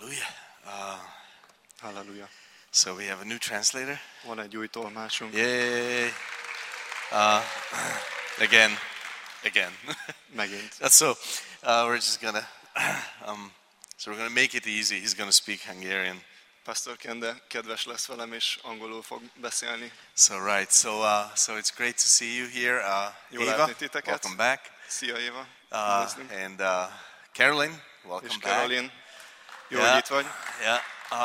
Hallelujah. Halleluja. So we have a new translator. Van egy új tolmácsunk. Yay. Again. Megint. So we're just gonna so we're gonna make it easy. He's gonna speak Hungarian. Pastor Kende kedves lesz velem, és angolul fog beszélni. So so it's great to see you here. Jó Eva, látni titeket. welcome back. Szia Éva. And Caroline, welcome És back. Caroline. Jó, hogy itt vagy. Yeah.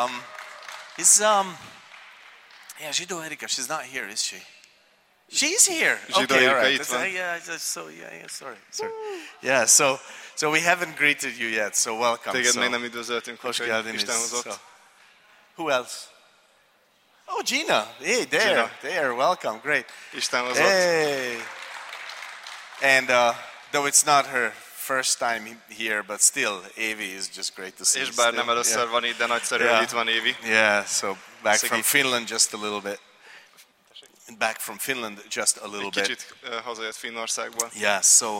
Zsidó Erika, she's not here, is she? She's here. Zsidó Okay, all Erika right. itt van. Sorry. Yeah, so we haven't greeted you yet, so welcome. Téged So, még nem üdvözöltünk, Hoş úgyhogy geldiniz. Isten hozott. So, who else? Oh, Gina. Hey, Gina. there, welcome, great. Isten hozott. Hey. And though it's not her first time here, but still, Avi is just great to see. És bár nem still. először van itt, de nagyszerű, Yeah. hogy itt van Évi. Yeah, so back Szegény. from Finland just a little bit. Back from Finland just a little Egy bit. kicsit hazajött Finnországból. Yeah, so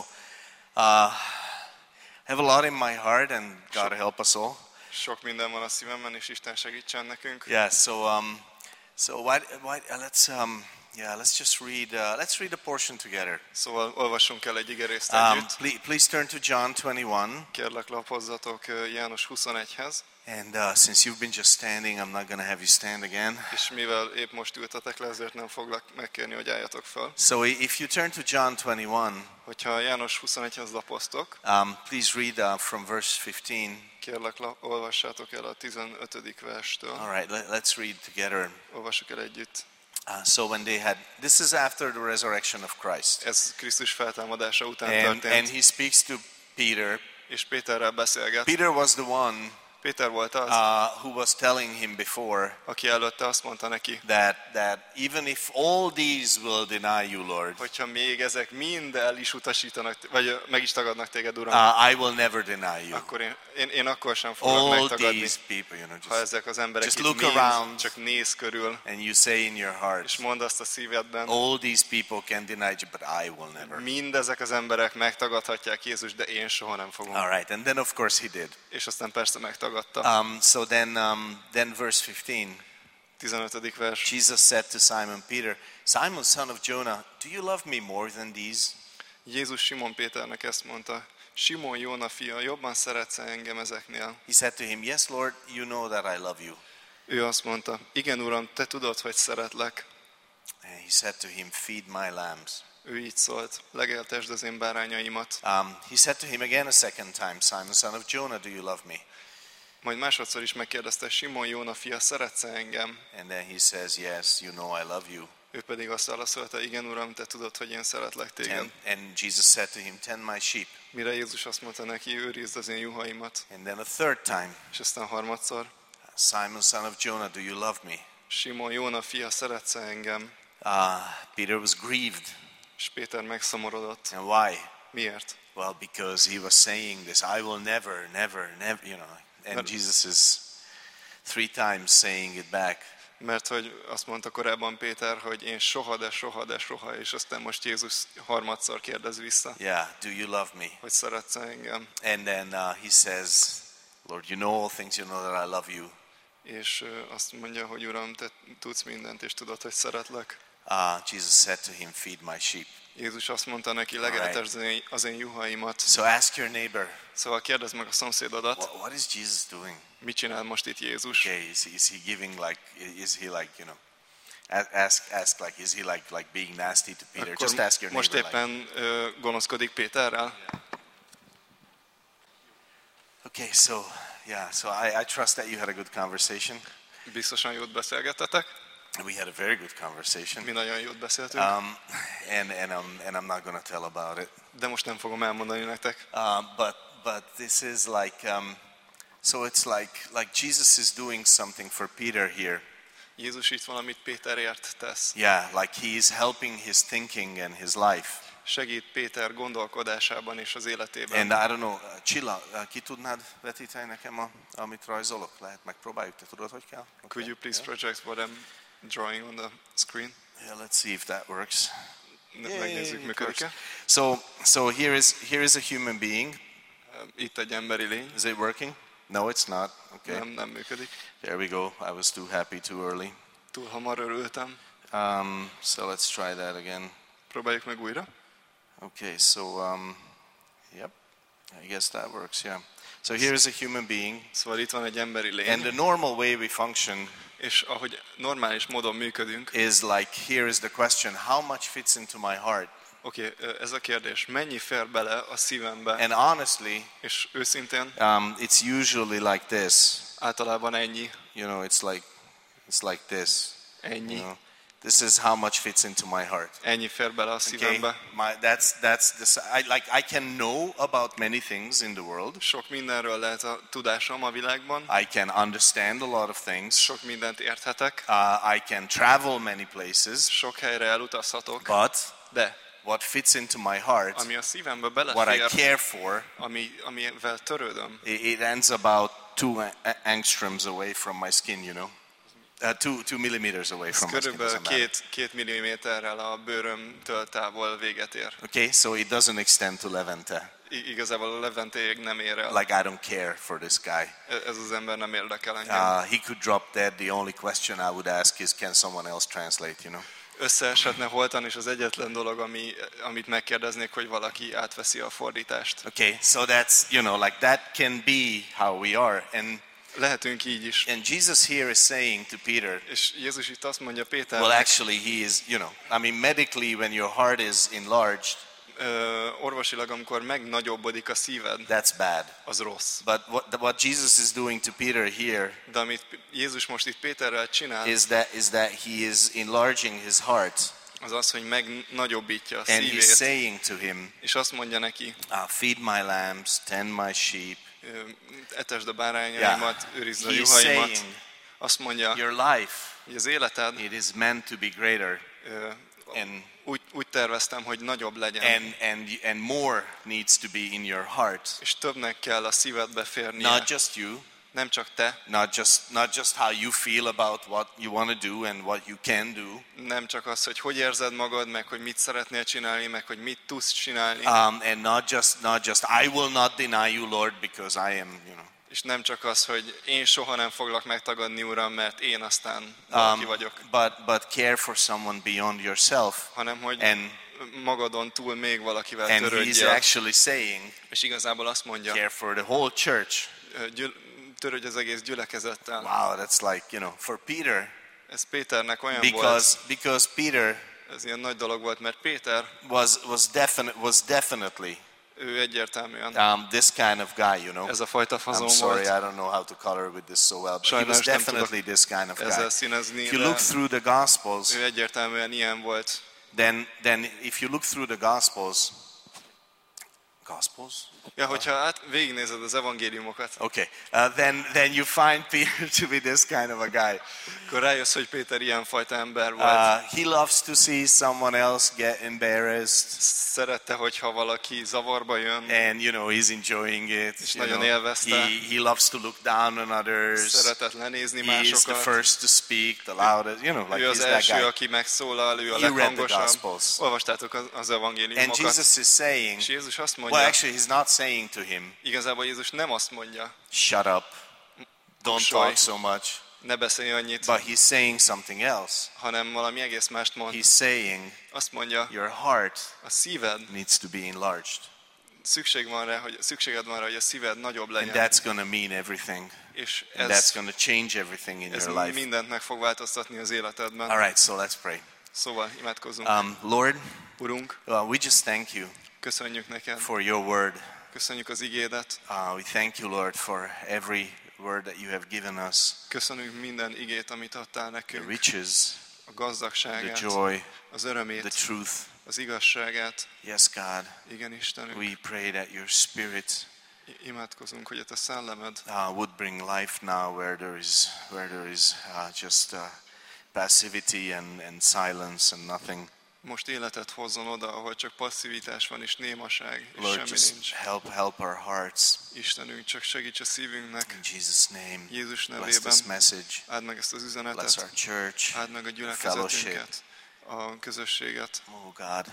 have a lot in my heart, and God help us all. Sok minden van a szívemben, és Isten segítsen nekünk. Yeah, so let's just read. Let's read a portion together. Szóval olvassunk el egy igerészt együtt. Please turn to John 21. Kérlek, lapozzatok János 21-hez. And since you've been just standing, I'm not going to have you stand again. És mivel épp most ültetek le, ezért nem foglak megkérni, hogy álljatok föl. So if you turn to John 21, Hogyha János 21-hez lapoztok, please read from verse 15. kérlek, olvassátok el a 15. verstől. All right, let's read together. Olvassuk el együtt. So when this is after the resurrection of Christ. Ez Krisztus feltámadása után And történt, he speaks to Peter. és Péterrel beszélget. Peter was the one Péter volt az, who was telling him before aki előtte azt mondta neki, that even if all these will deny you, Lord, hogyha még ezek mind el is utasítanak, vagy meg is tagadnak téged, Uram, I will never deny you. akkor én akkor sem foglak All megtagadni. these people, Ha ezek az emberek just itt look mind around. csak néz körül, And you say in your heart, és mondd azt a szívedben, all these people can deny you, but I will never. mindezek az emberek megtagadhatják Jézust, de én soha nem fogom. All right, and then of course he did. És aztán persze megtagadta. So then verse 15, 15. vers. Jesus said to Simon Peter, Simon, son of Jonah, do you love me more than these? Jézus Simon Péternek ezt mondta, Simon Jóna fia, jobban szeretsz engem ezeknél? He said to him, yes, Lord, you know that I love you. Ő azt mondta, igen Uram, te tudod, hogy szeretlek. And he said to him, feed my lambs. Ő így szólt, legeltesd az én bárányaimat. He said to him again a second time, Simon, son of Jonah, do you love me? Majd másodszor is megkérdezte, Simon Jóna fia, szeretsz engem? And then he says, yes, you know I love you. Ő pedig azt válaszolta, igen Uram, te tudod, hogy én szeretlek téged. And Jesus said to him, tend my sheep. Mire Jézus azt mondta neki, őrizd az én juhaimat. And then a third time, És aztán harmadszor, Simon, son of Jonah, do you love me? Simon Jóna fia, szeretsz engem? Peter was grieved. És Péter megszomorodott. And why? Miért? Well, because he was saying this, I will never, you know. And Jesus is 3 times saying it back. Mert hogy azt mondta korábban Péter, hogy én soha, de soha, de soha, és aztán most Jézus harmadszor kérdez vissza, Yeah, do you love me? hogy szeretsz engem? And then he says, Lord, you know all things, you know that I love you. És azt mondja, hogy Uram, te tudsz mindent, és tudod, hogy szeretlek. Jesus said to him, feed my sheep. Jézus azt mondta neki, legeltesd az én juhaimat. So ask your neighbor, Szóval kérdezd meg a szomszédodat, what is Jesus doing? mit csinál most itt Jézus? Okay, is he giving is he like, you know, ask like, is he like being nasty to Peter? Just ask your Most neighbor. éppen gonoszkodik Péterrel? Okay, so I trust that you had a good conversation. Biztosan jót beszélgettetek? We had a very good conversation. Mi nagyon jót beszéltünk. And I'm not going to tell about it. De most nem fogom elmondani nektek. But this is like, so it's like Jesus is doing something for Peter here. Jézus itt valamit Péterért tesz. Yeah, like he is helping his thinking and his life. Segít Péter gondolkodásában és az életében. And I don't know, Csilla, ki tudnád vetíteni nekem, amit rajzolok? Lehet megpróbáljuk, te tudod, hogy kell? Okay. Could you please project what I'm drawing on the screen? Yeah, let's see if that works. Megnézzük, működik-e. So here is a human being. Itt egy emberi lény. Is it working? No, it's not. Okay. Nem működik. There we go. I was too happy too early. Túl hamar örültem. So let's try that again. Próbáljuk meg újra. Okay, so yep. I guess that works, yeah. So here is a human being. Szóval itt van egy emberi lény. And the normal way we function És ahogy normális módon működünk, is like, here is the question, how much fits into my heart? Oké, ez a kérdés, mennyi fér bele a szívembe? And honestly, És őszintén, it's usually like this. általában ennyi. You know, it's like this. Ennyi. You know, this is how much fits into my heart. Ennyi fér bele a Okay, szívembe. that's this. I can know about many things in the world. Sok mindenről lehet a tudásom a világban. I can understand a lot of things. Sok mindent érthetek. I can travel many places. Sok helyre elutazhatok. But De what fits into my heart, ami a szívembe what I belefér, care for, amivel törődöm, it ends about 2 angstroms away from my skin, you know. 2 millimeters away ez from my skin. körülbelül doesn't matter. 2 milliméterrel a bőrömtől távol véget ér. Okay, so it doesn't extend to Levante. Igazából a Leventéig nem ér el. Like I don't care for this guy. Ez az ember nem érdekel engem. He could drop dead. The only question I would ask is, can someone else translate, you know? Összeeshetne holtan, és az egyetlen dolog, amit megkérdeznék, hogy valaki átveszi a fordítást. Okay, so that's, you know, like that can be how we are. Lehetünk így is. And Jesus here is saying to Peter, És Jézus itt azt mondja well, Péternek, actually he is, you know, I mean, medically when your heart is enlarged, orvosilag, amikor megnagyobbodik a szíved, that's bad. az rossz. But what Jesus is doing to Peter here De amit Jézus most itt Péterrel csinál, is that he is enlarging his heart, az az, hogy megnagyobbítja a and he's szívét, saying to him, és azt mondja neki, feed my lambs, tend my sheep. etesd a bárányaimat, őrizd a He's juhaimat. saying, Azt mondja, your life, hogy az életed it is meant to be greater, and úgy terveztem, hogy nagyobb legyen, and more needs to be in your heart. és többnek kell a szívedbe férnie. Not just you, Nem csak te, not just how you feel about what you want to do and what you can do, nem csak az, hogy érzed magad, meg hogy mit szeretnél csinálni, meg hogy mit tudsz csinálni, and not just I will not deny you, Lord, because I am, you know. és nem csak az, hogy én soha nem foglak megtagadni, Uram, mert én aztán valaki vagyok, But care for someone beyond yourself. hanem hogy And magadon túl még valakivel he's törődjél. actually saying, És igazából azt mondja, care for the whole church. törődj az egész gyülekezettel. Wow, that's like, you know, for Peter, Ez Péternek olyan volt, because Peter ez ilyen nagy dolog volt, mert Péter, was definitely ő egyértelműen this kind of guy, you know. ez a fajta I'm fazon sorry, volt. I don't know how to color with this so well, but he was Sajnos nem definitely tudok this kind of guy. ezzel színezni, If you look de through the Gospels, ő egyértelműen ilyen volt. then if you look through the Gospels, Ja, hogyha végignézed az evangéliumokat, okay, then you find Peter to be this kind of a guy. akkor rájössz, hogy Péter ilyen fajta ember volt. He loves to see someone else get embarrassed, Szerette, hogyha valaki zavarba jön, and you know he's enjoying it. és You nagyon know, élvezte. he loves to look down on others. Szeretett lenézni He is the másokat. first to speak, the loudest. You know, like Ő az he's that első, guy. aki megszólal, ő a You read the leghangosabb. Gospels. Olvastátok az And evangéliumokat. Jesus is saying, És Jézus azt well, mondja, actually, he's not saying to him, igazából Jézus nem azt mondja, shut up, don't Sorry. talk so much, ne beszélj annyit, but he's saying something else. hanem valami egész mást mond. He's saying, Azt mondja, your heart a szíved needs to be enlarged. szükséged van rá, hogy a szíved nagyobb And legyen. that's going to mean everything. És And that's ez going to change everything in your life. mindent meg fog változtatni az életedben. All right, so let's pray. Szóval imádkozzunk. Lord, Urunk, we just thank you köszönjük neked, for your word. köszönjük az igédet, We thank you, Lord, for every word that you have given us, köszönjük minden igét, amit adtál the nekünk, riches, a the gazdagságát, joy, az the örömét, truth. az igazságát. Yes, God, Igen, Istenünk, we pray that your Spirit imádkozunk, hogy a te szellemed would bring life now where there is just passivity and silence and nothing. most életet hozzon oda, ahol csak passzivitás van és némaság, és Lord, semmi just nincs. help our hearts. Istenünk, csak segíts a szívünknek, In Jesus' name, Jézus bless nevében. this message. Áld meg ezt az Bless üzenetet, our church. áld meg a fellowship. gyülekezetünket, a közösséget, Oh God,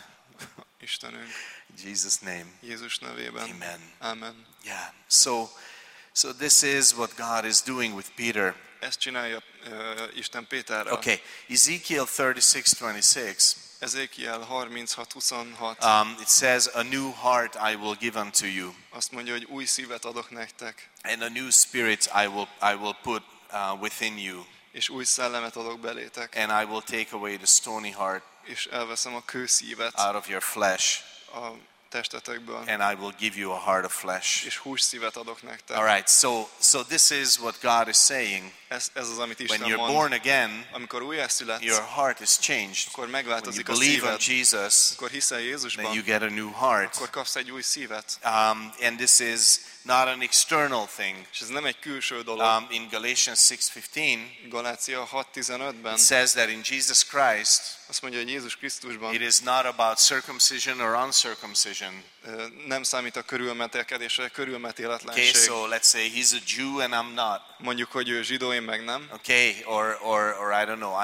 Istenünk, in Jesus' name, Jézus nevében. amen. Amen. Yeah. So this is what God is doing with Peter. Ezt csinálja Isten Péterrel. Okay, Ezekiel 36:26. Ezékiel 36:26. It says, "A new heart I will give unto you, Azt mondja, hogy új szívet adok nektek, and a new spirit I will put within you, és új szellemet adok belétek, and I will take away the stony heart és elveszem a kőszívet out of your flesh, a testetekből, and I will give you a heart of flesh." és hússzívet adok nektek. All right, so this is what God is saying. Ez az, amit When Isten you're mond. born again, Amikor újjászületsz, your heart is changed. akkor When megváltozik you a believe on szíved. Jesus, Akkor hiszel then you Jézusban, get a new heart. akkor kapsz egy új szívet. And this is not an external thing. És ez nem egy külső dolog. In Galatians 6:15, Galácia 6:15-ben it says that in Jesus Christ, azt mondja, hogy Jézus Krisztusban it is not about circumcision or uncircumcision. nem számít a körülmetélkedés, vagy a Okay, körülmetéletlenség. so let's say he's a Jew and I'm not. Mondjuk, hogy ő zsidó, én meg nem. Okay, or I don't know,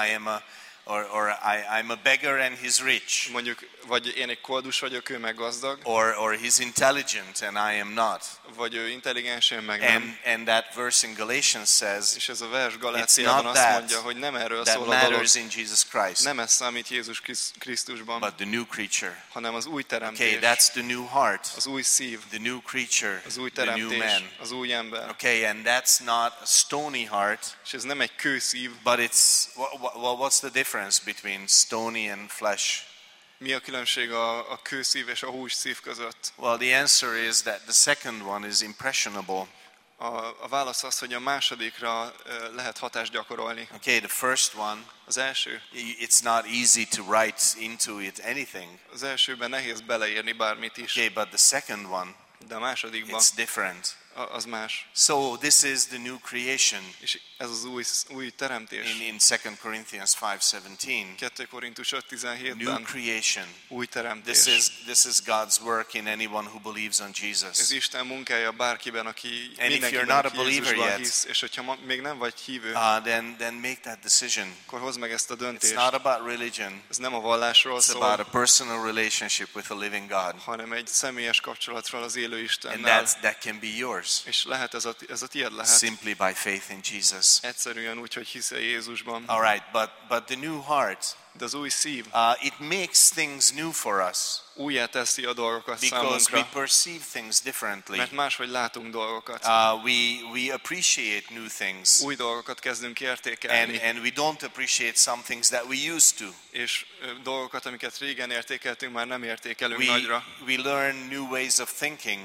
I'm a beggar and he's rich. Mondjuk, vagy én egy koldus vagyok, ő meg gazdag. Or he's intelligent and I am not. Vagy ő intelligens, én meg nem. And that verse in Galatians says És ez a vers Galáciában not azt that mondja, hogy nem erről that szól a dolog. matters in Jesus Christ, Nem ez számít Jézus Krisztusban, but the new creature. hanem az új Okay, teremtés, that's the new heart, az új szív, the new creature, az új the new teremtés, man. az új ember. Okay, and that's not a stony heart, És ez nem egy kőszív. but it's what's the difference between stony and flesh? Mi a különbség a kőszív és a hússzív között? Well, the answer is that the second one is impressionable. A válasz az, hogy a másodikra lehet hatást gyakorolni. Okay, the first one, Az első. it's not easy to write into it anything. Az elsőben nehéz beleírni bármit is, Okay, but the second one, de a másodikban it's different. az más. So this is the new creation És ez az új teremtés. in 2 Corinthians 5:17. 2 Korintus New 5:17-ben creation. új teremtés. This is God's work in anyone who believes on Ez Jesus. Isten munkája bárkiben, aki if mindenkiben, you're not a aki believer Jézusban yet, hisz, és hogyha még nem vagy hívő, Then make that decision. akkor hozd meg ezt a It's döntést. not about religion. Ez nem a vallásról It's about a szól, personal relationship with a living God. hanem egy személyes kapcsolatról az élő And Istennel. that can be yours És lehet ez a tiéd lehet. simply by faith in Jesus. Egyszerűen úgy, hogy hiszel Jézusban. All right, but the new heart, De az új szív it makes things new for us újjá teszi a dolgokat because we számunkra, perceive things differently. mert máshogy látunk dolgokat. We appreciate new things, Új dolgokat kezdünk értékelni, and we don't appreciate some things that we used to. és dolgokat, amiket régen értékeltünk, már nem értékelünk nagyra. We learn new ways of thinking,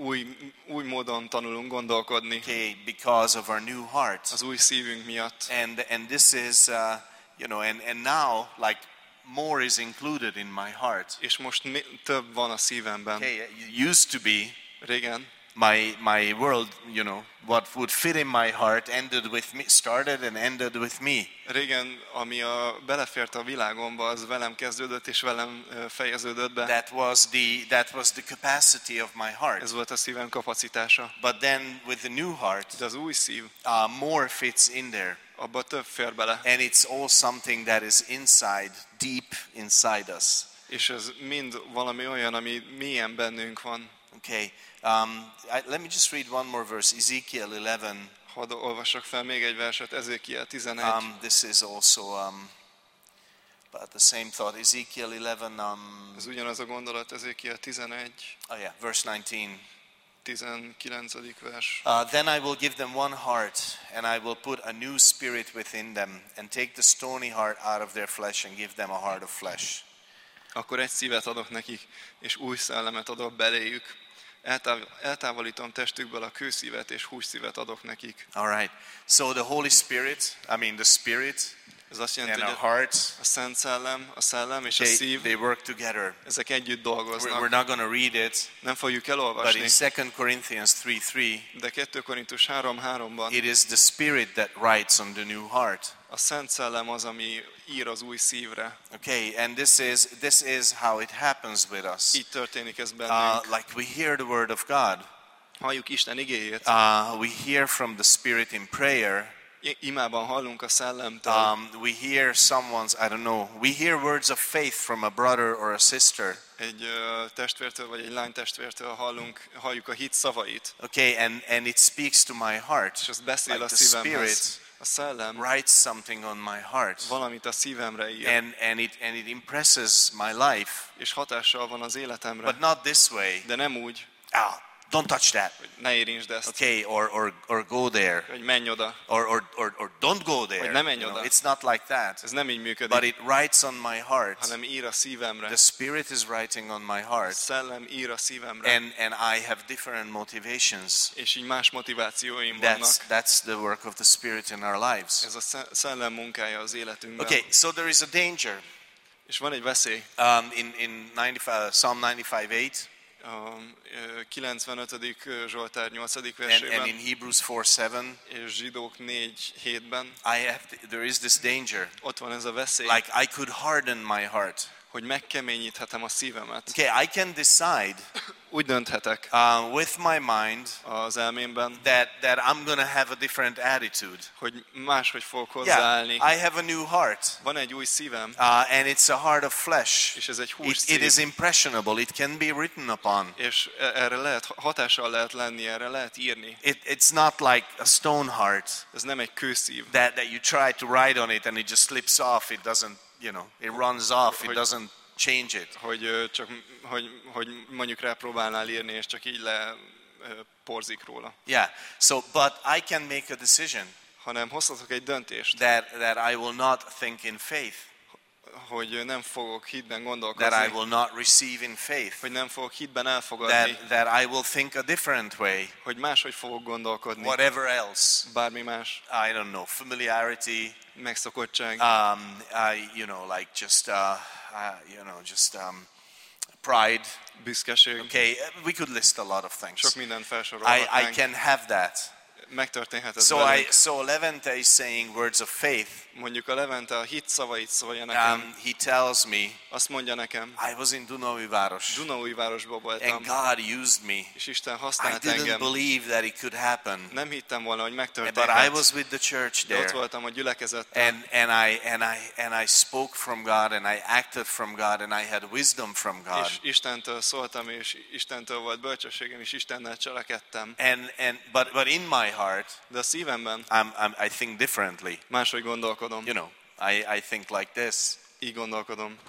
Új módon tanulunk gondolkodni okay, because of our new heart. az új szívünk miatt. And this is, and now, like, more is included in my heart. És most több van a szívemben. Okay, it used to be Régen my world, what would fit in my heart started and ended with me. Régen, ami belefért a világomba, az velem kezdődött és velem fejeződött be. That was the capacity of my heart. Ez volt a szívem kapacitása. But then with the new heart, De az új szív, more fits in there. abba több fér bele. And it's all something that is inside, deep inside us. És ez mind valami olyan, ami mélyen bennünk van. Okay, let me just read one more verse, Ezekiel 11. Hadd olvassak fel még egy verset, Ezékiel 11. This is also about the same thought, Ezekiel 11. Ez ugyanaz a gondolat, Ezékiel 11, Verse 19. 19. vers. Then I will give them one heart, and I will put a new spirit within them, and take the stony heart out of their flesh, and give them a heart of flesh. Akkor egy szívet adok nekik, és új szellemet adok beléjük. Eltávolítom testükből a kőszívet, és hússzívet adok nekik. All right. So the Holy Spirit, the Spirit Ez azt and jelenti, our hogy heart, a Szent Szellem, a Szellem és a szív, they work together. ezek együtt We're dolgoznak. not going to read it, Nem fogjuk but elolvasni, in 2 Corinthians 3:3, de 2 Korintus 3:3-ban it is the Spirit that writes on the new heart. a Szent Szellem az, ami ír az új szívre. Okay, and this is how it happens with us. Így történik ez bennünk. Like we hear the word of God, Halljuk Isten igéjét, we hear from the Spirit in prayer, imában hallunk a szellemtől. We hear someone's, I don't know, we hear words of faith from a brother or a sister. Egy testvértől vagy egy lánytestvértől halljuk a hit szavait, Okay, and it speaks to my heart. és az beszél Like a the Spirit szívemhez. A szellem writes something on my heart. valamit a szívemre ír, And it impresses my life, és hatással van az életemre. but not this way. De nem úgy, Don't touch that. hogy ne érintsd ezt, Okay, or go there. hogy menj oda. Or don't go there. Vagy ne menj You know, oda. it's not like that. Ez nem így But működik, it writes on my heart. hanem ír a szívemre. The Spirit is writing on my A heart. szellem ír a szívemre, And I have different motivations. és így más motivációim vannak. That's the work of the Spirit in our lives. Ez a szellem munkája az életünkben. Okay, so there is a danger. És van egy veszély. In 95, Psalm 95:8 A 95. Zsoltár 8. and versében, in Hebrews 4:7, és Zsidók 4:7-ben there is this danger. ott van ez a veszély, Like I could harden my heart. hogy megkeményíthetem a szívemet. Okay, I can decide Úgy dönthetek with my mind az elmémben, that I'm going to have a different attitude. hogy máshogy fogok Yeah, hozzáállni. I have a new heart. Van egy új szívem, And it's a heart of flesh. és ez egy hús It is szív, impressionable. It can be written upon. és erre hatással lehet lenni, erre lehet írni. It's not like a stone heart Ez nem egy kőszív, that you try to write on it and it just slips off. It doesn't, it runs off. It doesn't change it. hogy mondjuk rá próbálnál írni, és csak így porzik róla. Yeah. So, but I can make a decision Hanem hozhatok egy döntést, that I will not think in faith, hogy nem fogok hitben that I gondolkozni, will not receive in faith, hogy nem fogok hitben elfogadni, that I will think a different way, hogy máshogy fogok gondolkodni, whatever else. bármi más, I don't know, familiarity, megszokottság, like just, pride. büszkeség, Okay, we could list a lot of things. sok mindent I felsorolhatnánk. can have that. Megtörténhet ez So velünk. so Levente is saying words of faith. Mondjuk a Levente a hit szavait szólja nekem, He tells me, azt mondja nekem, I was in Dunaújváros, Dunaújvárosban and voltam, God used me. és Isten I használt didn't engem. believe that it could happen, Nem hittem volna, hogy but I megtörténhet. was with the church De ott there, voltam a gyülekezettel, and I spoke from God, and I acted from God, and I had wisdom from God, és Istentől szóltam, és Istentől volt bölcsességem, és Istennel cselekedtem. but in my heart, De a szívemben I think differently. máshogy gondolkodom. I think like this. Így gondolkodom.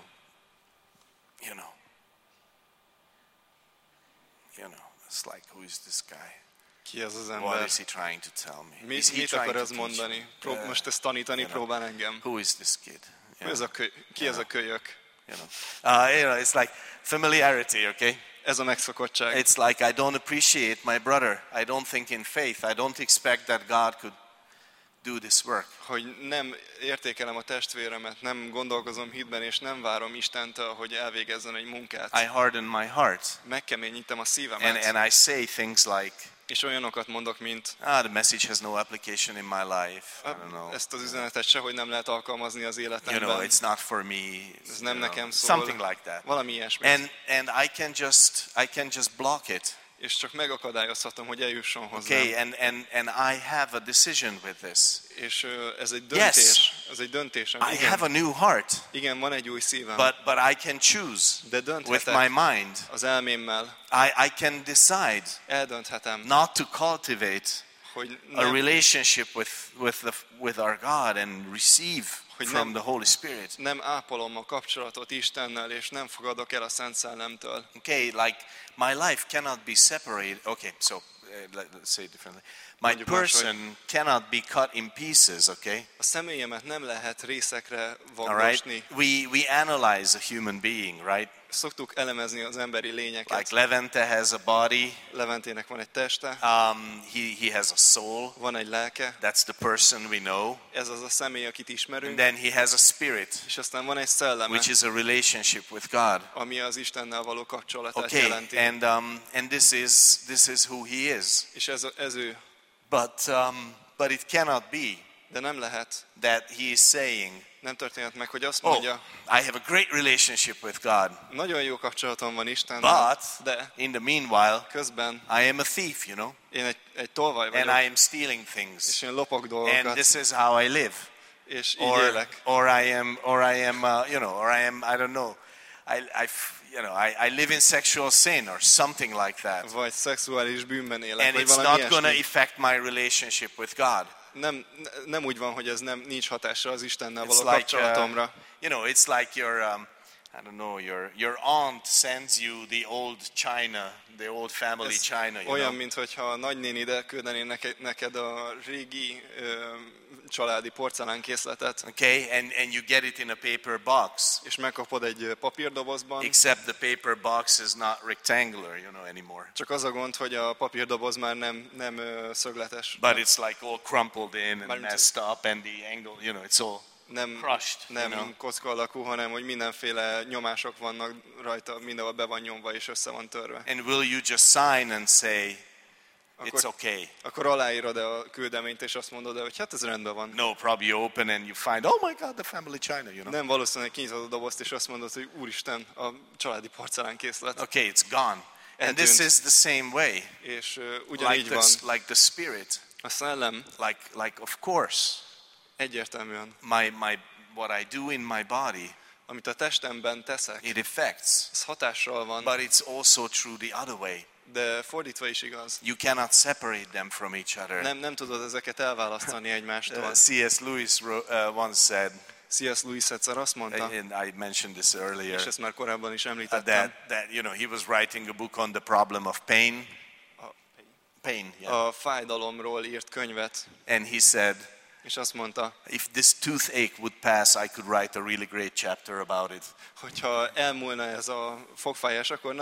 It's like, who is this guy? Ki ez az What ember? is he trying to tell me? Is he Mit trying akar to ez teach mondani? me? Most ezt tanítani próbál engem. Who is this kid? Ki ez a kölyök? It's like familiarity, okay? Ez a megszokottság. It's like I don't appreciate my brother. I don't think in faith. I don't expect that God could do this work. Hogy nem értékelem a testvéremet, nem gondolkozom hitben, és nem várom Istentől, hogy elvégezzen egy munkát. I harden my heart. Megkeményítem a szívemet, And I say things like, és olyanokat mondok, mint the message has no application in my life. I don't know. ezt az üzenetet sehogy nem lehet alkalmazni az életemben. It's not for me. Ez nem nekem szól. Something like that. Valami ilyesmi. And I can just block it. És csak megakadályozhatom, hogy eljusson hozzám. Okay, and I have a decision with this. És ez egy döntés. Ez egy döntésem. I have a new heart, Igen, van egy új szívem. but I can choose De with dönthetek my mind. az elmémmel. I can decide Eldönthetem, not to cultivate hogy a nem, relationship with our God and receive Hogy from nem- the Holy Spirit. nem ápolom a kapcsolatot Istennel, és nem fogadok el a Szent Szellemtől. Okay, like my life cannot be separated. Okay, so let's say it differently. My Mondjuk máshogy. person cannot be cut in pieces, okay? A személyemet nem lehet részekre All vagdosni. right? We analyze a human being, right? Szoktuk elemezni az emberi lényeket. Like Levente has a body, Leventének van egy teste, he has a soul. van egy lelke, That's the person we know. ez az a személy, akit And ismerünk, then he has a spirit, és aztán van egy szelleme, which is a relationship with God. ami az Istennel való kapcsolatát Okay, jelenti. and this is who he is. És ez ő. But it cannot be De nem lehet, that he is saying, nem történhet meg, hogy azt oh, mondja, I have a great relationship with God, nagyon jó kapcsolatom van Istennel, but de in the meanwhile, közben I am a thief, you know, én egy tolvaj and vagyok, I am stealing things, és én lopok and dolgokat, this is how I live. és így élek. Or I am, you know, or I am, I don't know, I live in sexual sin or something like that. Vagy szexuális bűnben élek, And vagy it's valami not going to ilyesmi. affect my relationship with God. Nem úgy van, hogy ez nincs hatással az Istennel It's való like, kapcsolatomra. you know, it's like I don't know, your aunt sends you the old china, the old family Ez china, you olyan, know. mintha a nagynénid elküldené neked a régi családi porcelánkészletet, Okay, and you get it in a paper box, és megkapod egy papírdobozban, except the paper box is not rectangular, you know, anymore. csak az a gond, hogy a papírdoboz már nem szögletes. But it's like all crumpled in and Mármint- messed up, and the angle, you know, it's all Nem, crushed, you know. nem kocka alakú, hanem hogy mindenféle nyomások vannak rajta, mindenhol be van nyomva és össze van törve. And will you just sign and say, it's Akkor, okay? akkor aláírod a küldeményt, és azt mondod, hogy hát ez rendben van. No, probably you open and you find, oh my God, the family china, you know. Nem valószínűleg kinyitod a dobozt, és azt mondod, hogy úristen, a családi porcelánkészlet. Okay, it's gone. And this Eltűnt. is the same way, És ugyanígy van. like the Spirit, A szellem like of course, egyértelműen, what I do in my body, amit a testemben teszek, it affects, ez hatással van, but it's also true the other way. de fordítva is igaz. You cannot separate them from each other. Nem tudod ezeket elválasztani egymástól. C.S. Lewis once said, C.S. Lewis egyszer azt mondta, and I mentioned this earlier, és ezt már korábban is említettem, that you know, he was writing a book on the problem of pain, yeah. a fájdalomról írt könyvet, And he said, és azt mondta, if this toothache would pass, I could write a really great chapter about it. hogyha elmúlna ez a fogfájás, akkor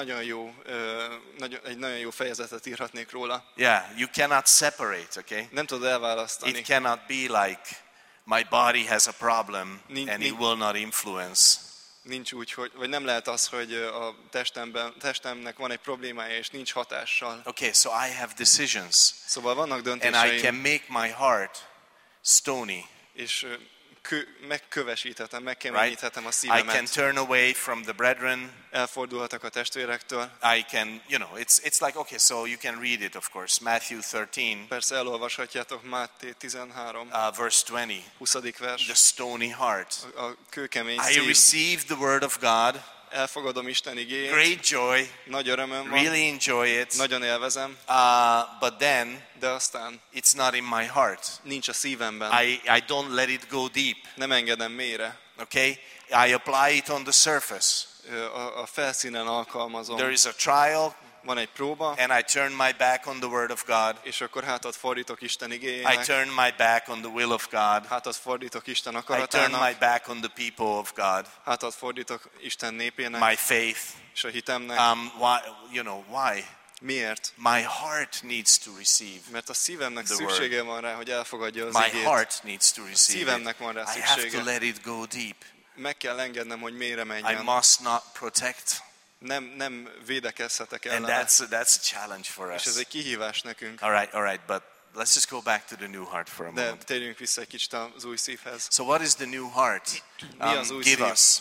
egy nagyon jó fejezetet írhatnék róla. Yeah, you cannot separate, okay? Nem tudod elválasztani. It cannot be like my body has a problem and it Nincs- will not influence. Nincs úgy, vagy nem lehet az, hogy a testemnek van egy problémája, és nincs hatással. Okay, so I have decisions Szóval vannak and I can döntéseim, make my heart stony, és megkövesíthetem, right? megkeményíthetem a I can szívemet. turn away from the brethren. Elfordulhatok a testvérektől. I can, you know, it's like, okay, so you can read it, of course. Matthew 13, Persze elolvashatjátok Máté 13, verse 20. 20. vers. The stony heart. A kőkemény I szív. received the word of God. Elfogadom Isten igéjét, Great joy. nagy örömöm van, Really enjoy it. nagyon élvezem, But then de aztán it's not in my heart. nincs a szívemben. I don't let it go deep. Nem engedem mélyre. Okay? I apply it on the surface. A felszínen alkalmazom. There is a trial, Van egy próba, and I turn my back on the word of God. és akkor hátat fordítok Isten I igéjének, turn my back on the will of God. hátat fordítok Isten I turn akaratának, my back on the people of God. hátat fordítok Isten népének, My faith. és a hitemnek. Why? You know why? Miért? My heart needs to receive. Mert a szívemnek The szüksége van rá, hogy elfogadja az My igét. heart needs to receive it. Szívemnek van rá I have to szüksége. let it go deep. Meg kell engednem, hogy mélyre I menjen. must not protect. Nem védekezhetek And ellene. that's a challenge for És ez us. egy kihívás nekünk. All right, but let's just go back to the new heart for a De moment. térjünk vissza egy kicsit az új szívhez. So what is the new heart? az új Give szív? us.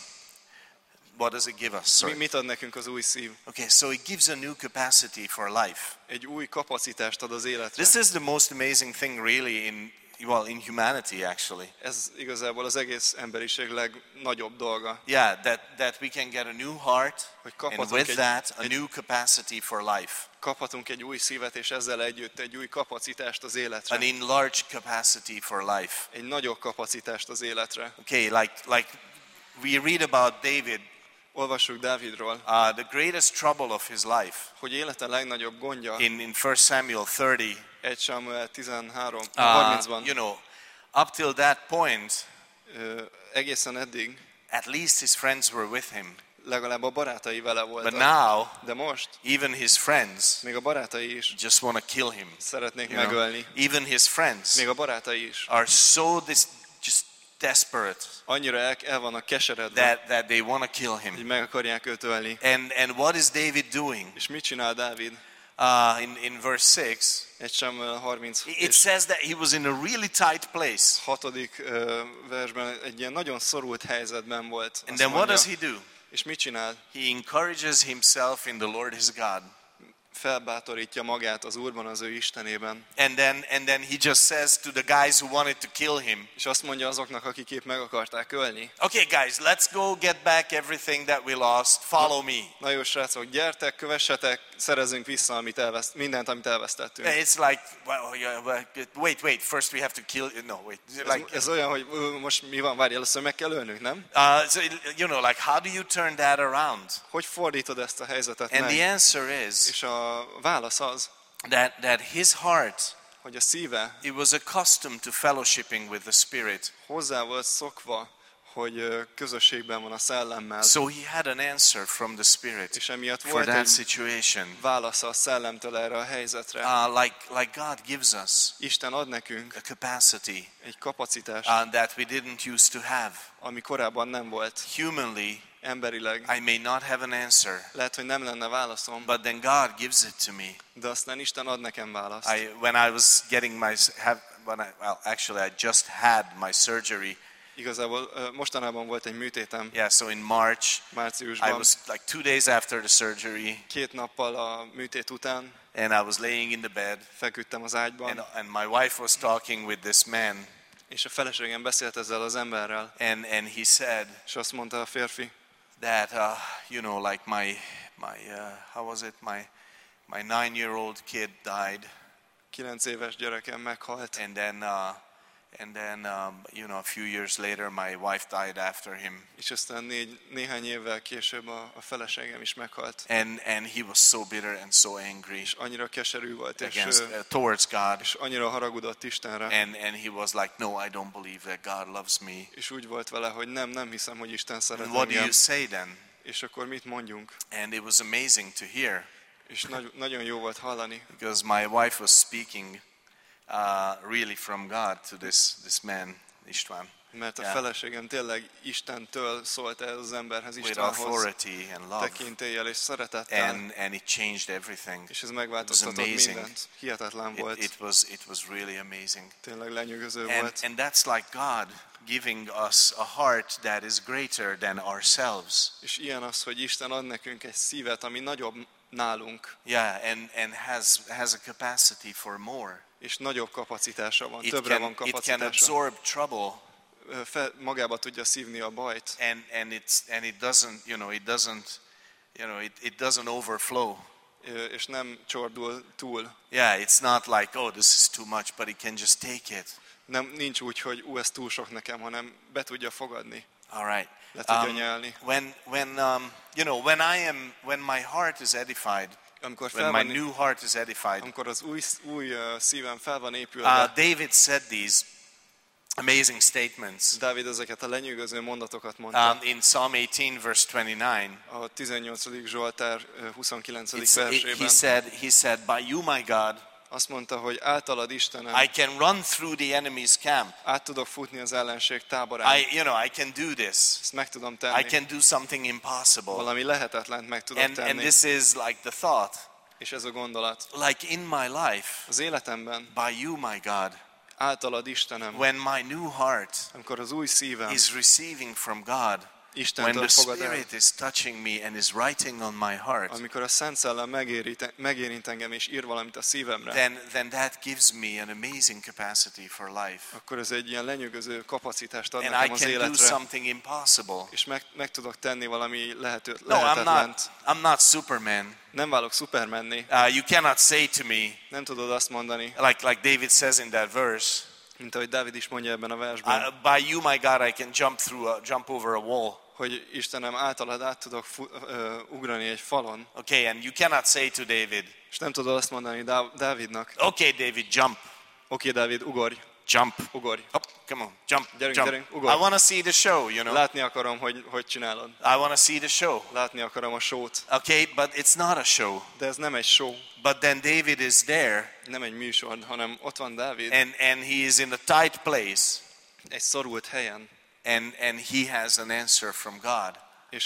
What does it give us? Sorry. Mit ad nekünk az új szív? Okay, so it gives a new capacity for life. Egy új kapacitást ad az életre. This is the most amazing thing really in humanity actually. Ez igazából az egész emberiség legnagyobb dolga. Yeah, that we can get a new heart, Hogy and kaphatunk with egy- that a new capacity for life, Kaphatunk egy új szívet, és ezzel együtt egy új kapacitást az életre. an enlarged capacity for life. Egy nagyobb kapacitást az életre. Okay, like we read about David, Olvassuk Dávidról, the greatest trouble of his life hogy élete legnagyobb gondja in 1 Samuel 30. 1 Sámuel 13, You 30-ban, know, up till that point, egészen eddig at least his friends were with him. legalább a barátai vele But voltak. now, De most even his friends még a barátai is just want to kill him. szeretnék You know? megölni. Even his friends Még a barátai is. are so just desperate Annyira el vannak keseredve, that they want to kill hogy him. meg akarják őt ölni. And what is David doing? És mit csinál Dávid? in verse 6, 1 Sámuel 30 it és says that he was in a really tight place. 6. versben egy ilyen nagyon szorult helyzetben volt. And Azt then what mondja, does he do? és mit csinál? He encourages himself in the Lord his God. Felbátorítja magát az Úrban, az ő Istenében. And then he just says to the guys who wanted to kill him, És azt mondja azoknak, akik épp meg akarták ölni. okay guys, let's go get back everything that we lost. Follow me. Na jó srácok, gyertek, kövessetek, szerezzünk vissza mindent, amit elvesztettünk. It's like, well, yeah, wait, first we have to kill, no, wait. Like, Ez olyan, hogy most mi van, várj, először meg kell ölnünk, nem? so, you know, like how do you turn that around? Hogy fordítod ezt a helyzetet And meg? the answer is És a válasz az, that his heart, hogy a szíve it was accustomed to fellowshipping with the Spirit. hozzá volt szokva, hogy közösségben van a szellemmel, So he had an answer from the Spirit és emiatt for volt that egy situation. válasza a szellemtől erre a helyzetre. Like God gives us Isten ad nekünk a capacity egy kapacitást, that we didn't used to have. ami korábban nem volt. Humanly, Emberileg I may not have an answer, lehet, hogy nem lenne válaszom, but then God gives it to me. de aztán Isten ad nekem választ. When I was getting actually I just had my surgery. Igazából mostanában volt egy műtétem, Yeah, so in March, I márciusban, was like 2 days after the surgery, 2 nappal a műtét után and I was laying in the bed, feküdtem az ágyban, and my wife was talking with this man, és a feleségem beszélt ezzel az emberrel, and he said és azt mondta a férfi, that you know, like my how was it, my 9-year-old kid died, 9 éves gyerekem meghalt, and then you know, a few years later my wife died after him, és aztán néhány évvel később a feleségem is meghalt. and he was so bitter and so angry És annyira keserű volt, against towards God, és annyira haragudott Istenre, and he was like, no, I don't believe that God loves me. és úgy volt vele, hogy nem hiszem, hogy Isten szeret And what do engem. you say then? És akkor mit mondjunk? And it was amazing to hear, És nagyon jó volt hallani, because my wife was speaking really from God to this man, István, mert a Yeah. feleségem tényleg Istentől szólt ez az emberhez, with Istenhoz, authority and love, tekintéllyel és szeretettel, and it changed everything. és ez megváltoztatott amazing. mindent. Hihetetlen volt, It was really amazing. tényleg lenyűgöző And volt. that's like God giving us a heart that is greater than ourselves. És ilyen az, hogy Isten ad nekünk egy szívet, ami nagyobb nálunk, Yeah, and has a capacity for more. és nagyobb kapacitása van, It többre van can kapacitása. absorb trouble, Magába tudja szívni a bajt, and it doesn't, it doesn't overflow. és nem csordul túl. Yeah, it's not like, oh, this is too much, but it can just take it. Nincs úgy, hogy ez túl sok nekem, hanem be tudja fogadni, All right. le tudja nyelni. When my heart is edified, Amikor, when my new heart is edified, amikor az új szívem fel van épülve, David said these amazing statements. Dávid ezeket a lenyűgöző mondatokat mondta. In Psalm 18, verse 29, A 18. Zsoltár 29. he versében said, by you, my God, azt mondta, hogy általad Istenem, I can run through the enemy's camp. át tudok futni az ellenség táborán. I can do this. Ezt meg tudom I tenni. can do something impossible. Valami lehetetlent meg tudok And tenni. this is like the thought. És ez a gondolat. Like in my life, Az életemben by you, my God, általad Istenem, when my new heart amikor az új szívem is receiving from God, when Istentől the fogad el, Spirit is touching me and is writing on my heart, amikor a Szent Szellem megérint engem és ír valamit a szívemre, then that gives me an amazing capacity for life. akkor ez egy ilyen lenyűgöző kapacitást ad And I nekem az can do életre, something impossible. és meg tudok tenni valami No, lehetetlent. I'm not Superman. Nem válok Supermanné. You cannot say to me, Nem tudod azt mondani, like David says in that verse, mint ahogy Dávid is mondja ebben a versben, by you, my God, I can jump over a wall. hogy Istenem, általad át tudok ugrani egy falon. Okay, and you cannot say to David, És nem tudod azt mondani Dávidnak, okay, David, jump, oké, Dávid, ugorj, ugorj. Hop, come on, jump, Gyerünk, ugorj. I want to see the show, Látni akarom, hogy csinálod. I want to see the show. Látni akarom a show-t. Okay, but it's not a show. De ez nem egy show, But then David is there, nem egy műsor, hanem ott van Dávid, and he is in a tight place, egy szorult helyen, and he has an answer from God.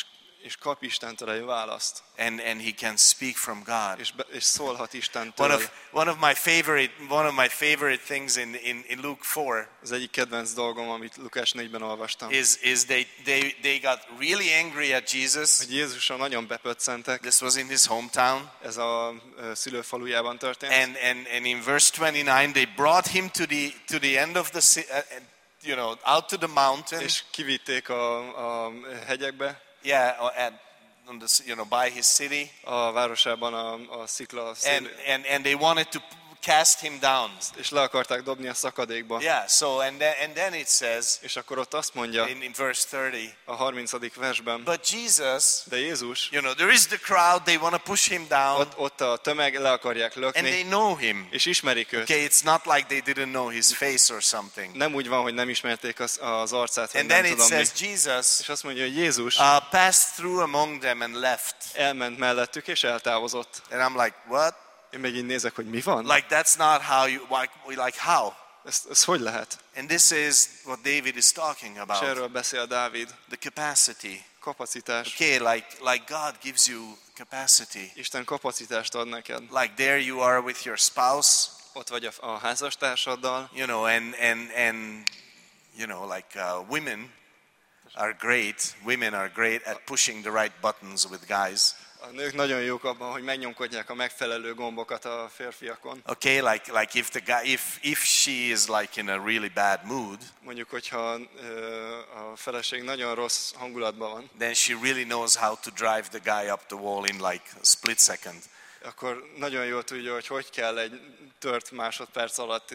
és kap Istentől egy választ, and he can speak from God. és szólhat Istentől. One of my favorite things in Luke 4 Az egyik kedvenc dolgom, amit Lukás 4-ben olvastam, is they got really angry at Jesus. hogy Jézusra nagyon bepöccentek, This was in his hometown. ez a szülőfalujában történt, And in verse 29 they brought him to the end of the out to the mountain. és kivitték a hegyekbe, Yeah, by his city. a városában a szikla And they wanted to cast him down. és le akarták dobni a szakadékba. Yeah, so and then it says És akkor ott azt mondja in verse 30, a 30. versben, but Jesus, de Jézus, there is the crowd, they want to push him down, ott a tömeg, le akarják and they lökni, know him. és ismerik őt. Okay, it's not like they didn't know his face or something. Nem úgy van, hogy nem ismerték az arcát, vagy And nem then it tudom mi. says Jesus És azt mondja, hogy Jézus passed through among them and left. elment mellettük, és eltávozott. And I'm like, what? Én meg így nézek, hogy mi van? Like that's not how like how? Ez hogy lehet? And this is what David is talking És about. erről beszél Dávid. The capacity. Kapacitás. Okay, like God gives you capacity. Isten kapacitást ad neked. Like there you are with your spouse, Ott vagy a házastársaddal, and like women are great at pushing the right buttons with guys. a nők nagyon jók abban, hogy megnyomkodják a megfelelő gombokat a férfiakon. Okay, like if she is like in a really bad mood, Mondjuk, hogyha a feleség nagyon rossz hangulatban van, then she really knows how to drive the guy up the wall in like a split second. akkor nagyon jól tudja, hogy kell egy tört másodperc alatt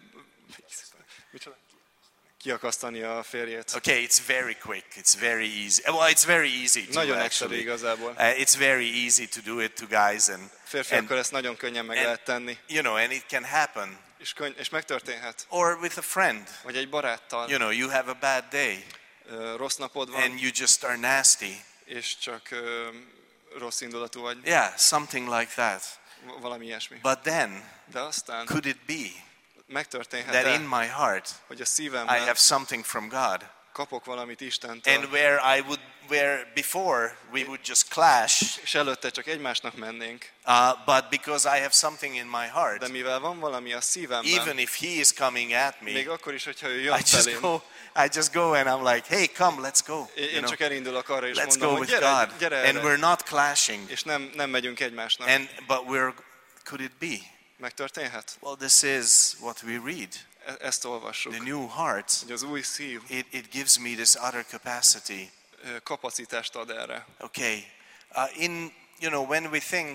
kiakasztani a férjét. Okay, it's very quick. It's very easy. Well, it's very easy to Nagyon egyszerű actually. igazából. It's very easy to do it to guys Férfiakkal ezt nagyon könnyen meg lehet tenni, and it can happen. és megtörténhet. Or with a friend. Vagy egy baráttal. You have a bad day Rossz napod van, and you just are nasty. és csak rossz indulatú vagy. Yeah, something like that. Valami ilyesmi. But then, De aztán could it be megtörténhet, that in my heart hogy a I szívemben have something from God? kapok valamit Istentől, And where before we would just clash, és előtte csak egymásnak mennénk. but because I have something in my heart, De mivel van valami a szívemben, even if he is coming at me, még akkor is, hogyha ő jön felém, I just go and I'm like, hey, come, let's go. én csak elindulok arra, és Let's mondom, go hogy with gyere, God. gyere And erre. we're not clashing. És nem megyünk egymásnak. But could it be? Megtörténhet? Well, this is what we read. Ezt olvassuk. The new heart, Hogy az új szív it gives me this other capacity. kapacitást ad erre. Okay. When we think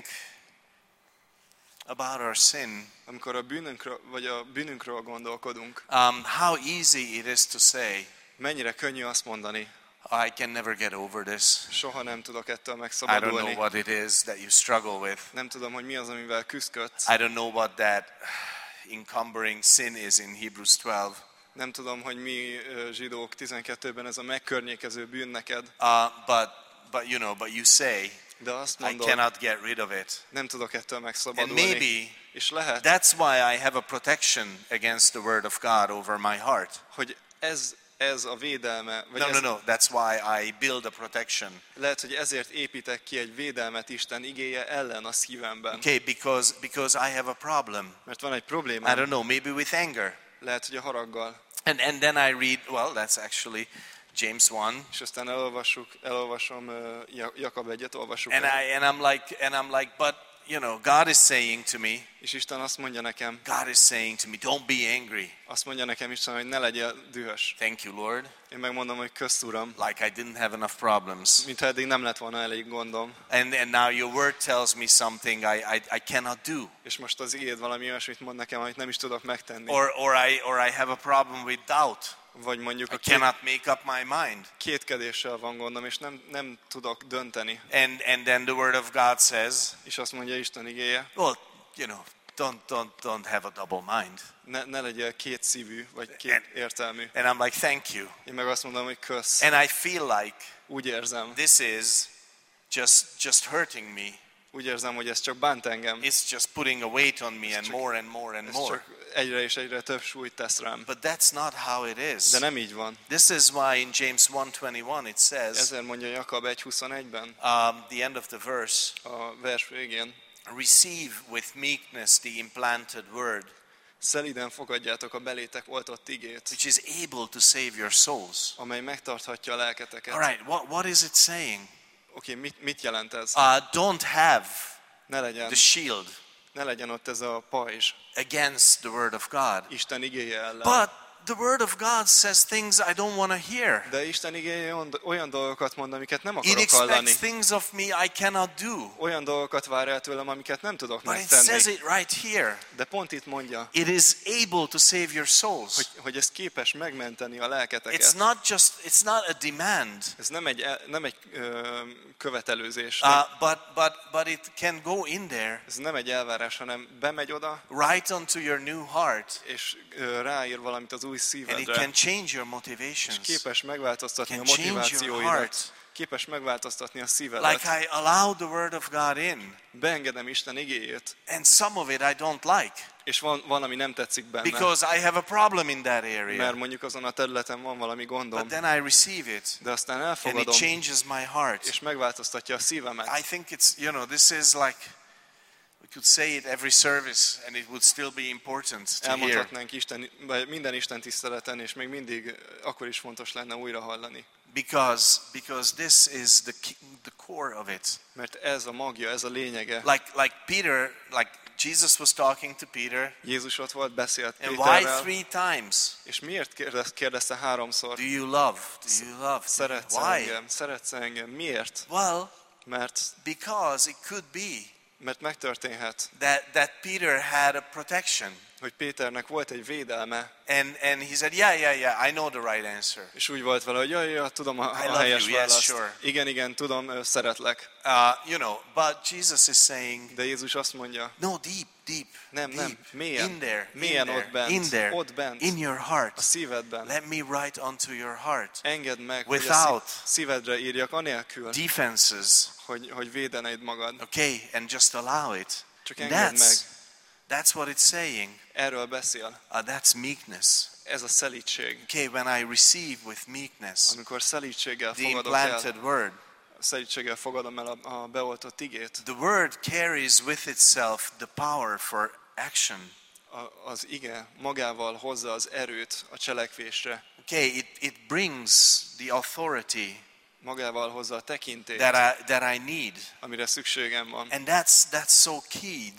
about our sin, Amikor a bűnünkről gondolkodunk, how easy it is to say, mennyire könnyű azt mondani, I can never get over this. soha nem tudok ettől I don't know megszabadulni. what it is that you struggle with. Nem tudom, hogy mi az, amivel küzdködsz. I don't know what that encumbering sin is in Hebrews 12. Nem tudom, hogy mi zsidók 12-ben ez a megkörnyékező bűn neked. But you say, De azt I mondod, cannot get rid of it. nem tudok ettől And megszabadulni. maybe És lehet, that's why I have a protection against the word of God over my heart. hogy ez a védelme, vagy No. That's why I build a protection. lehet, hogy ezért építek ki egy védelmet Isten igéje ellen a szívemben. Okay, because I have a problem. Mert van egy I problémám, don't know, maybe with anger. lehet, hogy a haraggal. And then I read, well, that's actually James 1. És aztán elolvasom Jakab 1-et, olvassuk And el. I'm like, but God is saying to me, És Isten azt mondja nekem, don't be angry. azt mondja nekem Isten, hogy ne legyél dühös. Thank you, Lord. Én megmondom, hogy kösz Uram, Like I didn't have enough problems. mintha eddig nem lett volna elég gondom. And now your word tells me something I cannot do. És most az igéd valami olyasmit mond nekem, amit nem is tudok megtenni. Or I have a problem with doubt. Vagy mondjuk I a cannot make up my mind. kétkedéssel van gondom, és nem tudok dönteni. And then the word of God says, És azt mondja Isten igéje, well, don't have a double mind. ne legyél kétszívű, vagy két értelmű. And I'm like, thank you. Én meg azt mondom, hogy kösz. And I feel like Úgy érzem, this is just hurting me. úgy érzem, hogy ez csak bánt engem. It's just putting a weight on me and more and more and Ez more. csak egyre és egyre több súlyt tesz rám. But that's not how it is. De nem így van. This is why in James 1:21 it says, Ezért mondja Jakab 1:21-ben, the end of the verse, a vers végén, receive with meekness the implanted word, szelíden fogadjátok a belétek oltott igét, which is able to save your souls. amely megtarthatja a lelketeket. All right, what is it saying? Oké, mit jelent ez? Don't have Ne legyen, the shield ne legyen ott ez a pajzs against the word of God. Isten igéje ellen. But the word of God says things I don't want to hear. De Isten igéje olyan dolgokat mond, amiket nem It akarok hallani. expects things of me I cannot do. Olyan dolgokat vár el tőlem, amiket nem tudok But it says megtenni. it right here. De pont itt mondja, It is able to save your souls. hogy ez képes megmenteni a lelketeket. It's not a demand. Ez nem egy követelőzés. But it can go in there, Ez nem egy elvárás, hanem bemegy oda, right onto your new heart, és ráír valamit az új and it szívedre. can change your És motivations. képes megváltoztatni a Can change your motivációidat. heart. Képes megváltoztatni a szívedet. Like I allow the word of God in, Beengedem Isten igéjét, and some of it I don't like, és van, ami nem tetszik benne. because I have a problem in that area. Mert mondjuk azon a területen van valami gondom. But then I receive it, De aztán and it elfogadom, changes my heart. és megváltoztatja a szívemet. I think it's, this is like, we could say it every service, and it would still be important to hear. Elmondhatnánk minden Isten tiszteleten, és még mindig akkor is fontos lenne újra hallani. Because this is the core of it. Mert ez a magja, ez a lényege. Like Peter, like Jesus was talking to Peter, Jézus ott volt, beszélt and why Péterrel, 3 times? és miért kérdezte 3-szor? Do you love? Do you love? Szeretsz Why? engem? Szeretsz engem? Miért? Well, Mert because it could be megtörténhet, that Peter had a protection. hogy Péternek volt egy védelme, And he said, yeah, I know the right answer. és úgy volt vele, hogy jaj, tudom I a love helyes you, yes, választ. sure. Igen, tudom, szeretlek. But Jesus is saying, De Jézus azt mondja, no, deep, nem, mélyen, in there, mélyen ott bent, in your a heart. szívedben. Let me write onto your heart. Engedd meg, hogy Without a szívedre írjak anélkül, defenses, hogy védeneid magad. okay, and just allow it. Csak And engedd meg. that's what it's saying. Erről beszél. That's meekness. Ez a szelídség. Okay, when I receive with meekness Amikor szelídséggel the fogadok el, implanted word, szelídséggel fogadom el a beoltott igét, the word carries with itself the power for action. az ige magával hozza az erőt a cselekvésre, Okay, it brings the authority magával hozza a tekintélyt, that I need. amire szükségem van. And that's so key.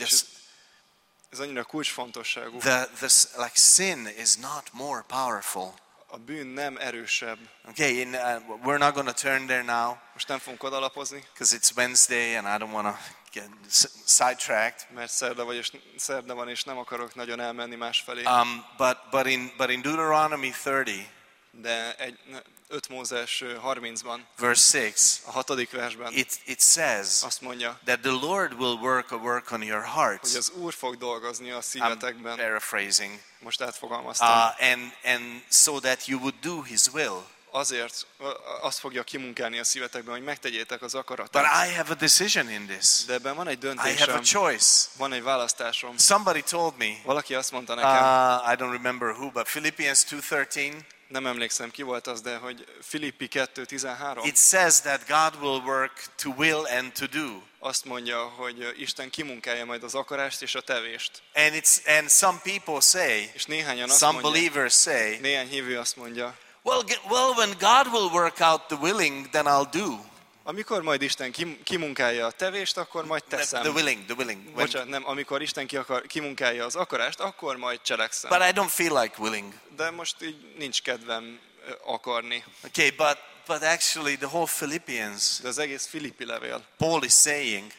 Ez annyira kulcsfontosságú. Like sin is not more powerful. A bűn nem erősebb. Okay, we're not going to turn there now Most nem fogunk odalapozni, because it's Wednesday and I don't want to get sidetracked. mert szerda van, és nem akarok nagyon elmenni másfelé. But in Deuteronomy 30, De 5 Mózes 30-ban, verse 6, a 6. versben it says azt mondja, that the Lord will work a work on your hogy hearts. az Úr fog dolgozni a I'm szívetekben. paraphrasing. Most átfogalmaztam. And so that you would do His will. Azért azt fogja kimunkálni a szívetekben, hogy megtegyétek az But akaratát. I have a decision in this. De ebben van egy I have a döntésem, choice. van egy választásom. Somebody told me, Valaki azt mondta nekem, I don't remember who, but Philippians 2:13, nem emlékszem ki volt az, de hogy Filippi 2:13 it says that God will work to will and to do. azt mondja, hogy Isten kimunkálja majd az akarást és a tevést. And some people say, És néhányan azt some mondják, believers say, néhány hívő azt mondja, well, when God will work out the willing, then I'll do. amikor majd Isten kimunkálja a tevést, akkor majd teszem. The willing. Bocsánat, nem, amikor Isten kimunkálja az akarást, akkor majd cselekszem. But I don't feel like willing. De most így nincs kedvem akarni. Okay, but actually the whole Philippians, De az egész Filippi levél, Paul is saying,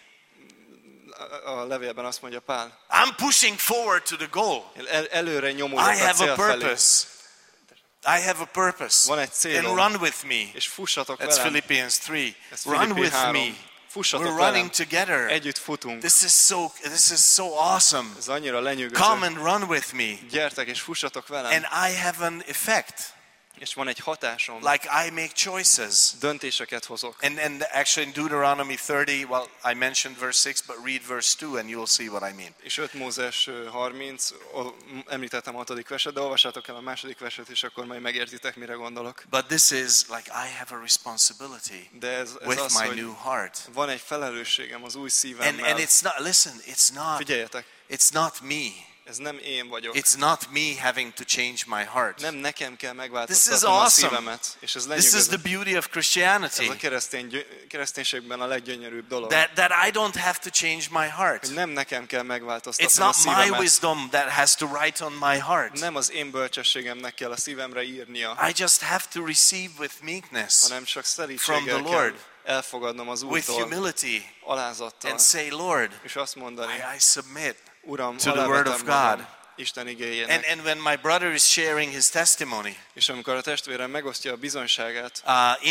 a levélben azt mondja Pál, I'm pushing forward to the goal. előre nyomulok I a have a cél felé. purpose. I have a purpose. Van egy And célom, run with me. és fussatok That's velem. Philippians 3. Ez Run Filippi with 3. me. Fussatok We're velem. running together. Együtt futunk. This is so awesome. Ez annyira lenyűgöző. Come and run with me. Gyertek és fussatok velem. And I have an effect. És van egy hatásom. Like I make choices. Döntéseket hozok. And actually in Deuteronomy 30, well, I mentioned verse 6, but read verse 2 and you'll see what I mean. És 5 Mózes 30, említettem a 6. verset, de olvassátok el a 2. verset, és akkor majd megértitek, mire gondolok. But this is like I have a responsibility De ez with az, my hogy new heart. van egy felelősségem az új szívemmel. And it's not, listen, Figyeljetek, it's not me. ez nem én vagyok. It's not me having to change my heart. Nem nekem kell This is megváltoztatnom a awesome. szívemet. És ez This is lenyűgöző. the beauty of Ez Christianity. a kereszténységben a leggyönyörűbb dolog. That I don't have to change my heart. Hogy nem nekem kell It's megváltoztatnom a not my szívemet. wisdom that has to write on my heart. Nem az én bölcsességemnek kell a szívemre írnia, I just have to receive with meekness, hanem csak From szelídséggel the kell Lord. elfogadnom az with Úrtól, humility, alázattal, and say, Lord, és azt mondani, I submit. Uram, to the word of alávetem magam God. Isten igéjének. And when my brother is sharing his testimony, És amikor a testvérem megosztja a bizonyságát,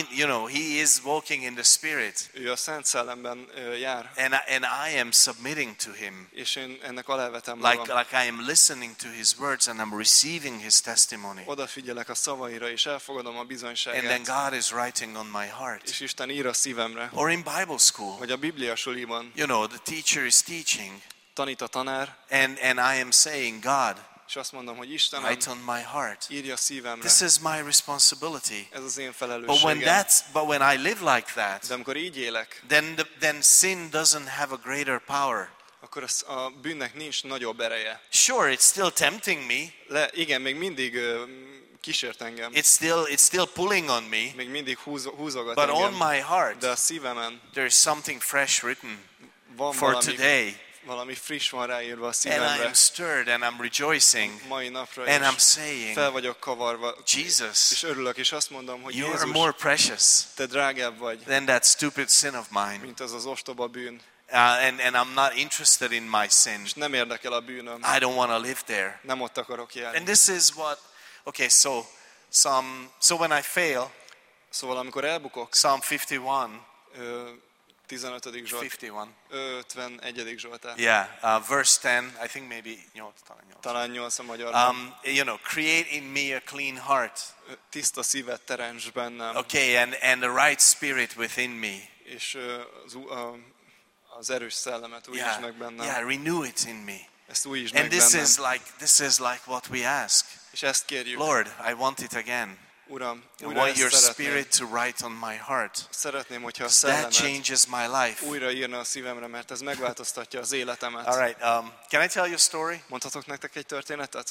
he is walking in the Spirit, ő a Szent Szellemben jár, and I am submitting to him. és én ennek alávetem magam. Like I am listening to his words and I'm receiving his testimony. Odafigyelek a szavaira, és elfogadom a And then bizonyságát, God is writing on my heart. és Isten ír a szívemre. Or in Bible school, Vagy a Biblia suliban the teacher is teaching, tanít a tanár, and I am saying, God, és azt mondom, hogy Istenem, write on my heart. írja a szívemre. This is my responsibility. Ez az én But felelősségem. when I live like that, De amikor így élek, then sin doesn't have a greater power. akkor a bűnnek nincs nagyobb ereje. Sure, it's still tempting me. Igen, még mindig kísért engem. It's still pulling on me. Még mindig húzogat But on engem. my heart, De a szívemen there's something fresh written van for today. valami friss van ráírva a And I szívemre. am stirred and I'm rejoicing. Mai napra And I'm is saying, fel vagyok kavarva, Jesus, és örülök, és azt mondom, hogy you are Jézus, more precious te drágább vagy, than that stupid sin of mine. mint az az ostoba bűn. And I'm not interested in my sin. És nem érdekel a bűnöm. I don't want to live there. Nem ott akarok járni. And this is what, okay, so when I fail, Szóval amikor elbukok, Psalm 51, 15. Zsolt, 51. 51. Zsoltár, Yeah, verse 10, I think maybe, talán 8 a magyarban. create in me a clean heart. Tiszta szívet teremts bennem, Okay, and the right spirit within me. és az erős szellemet újítsd meg bennem. Yeah, renew it in me. Ezt újítsd And meg this is like what we ask. És ezt kérjük. Lord, I want it again. Uram, I újra want your ezt szeretném. spirit to write on my heart. Szeretném, hogyha a That szellemet changes my life. újra írna a szívemre, mert ez megváltoztatja az életemet. All right, can I tell you a story? Mondhatok nektek egy történetet?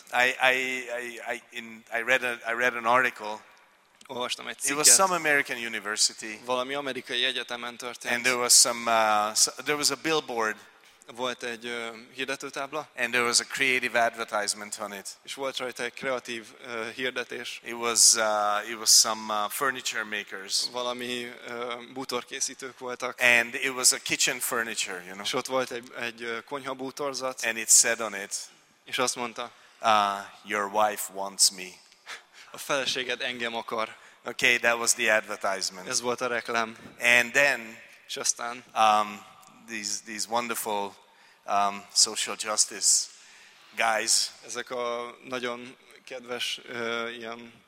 I read an article. Olvastam egy It was cikket, some American university, valami amerikai egyetemen and történt. there was a billboard, Volt egy hirdetőtábla, and there was a creative advertisement on it. és volt rajta egy kreatív hirdetés. It was some furniture makers, Valami bútorkészítők voltak, and it was a kitchen furniture, és ott volt egy konyhabútorzat, and it said on it, és azt mondta, "Your wife wants me." a feleséged engem akar. Okay, that was the advertisement. Ez volt a reklám. And then És aztán these wonderful social justice guys, ezek a nagyon kedves ilyen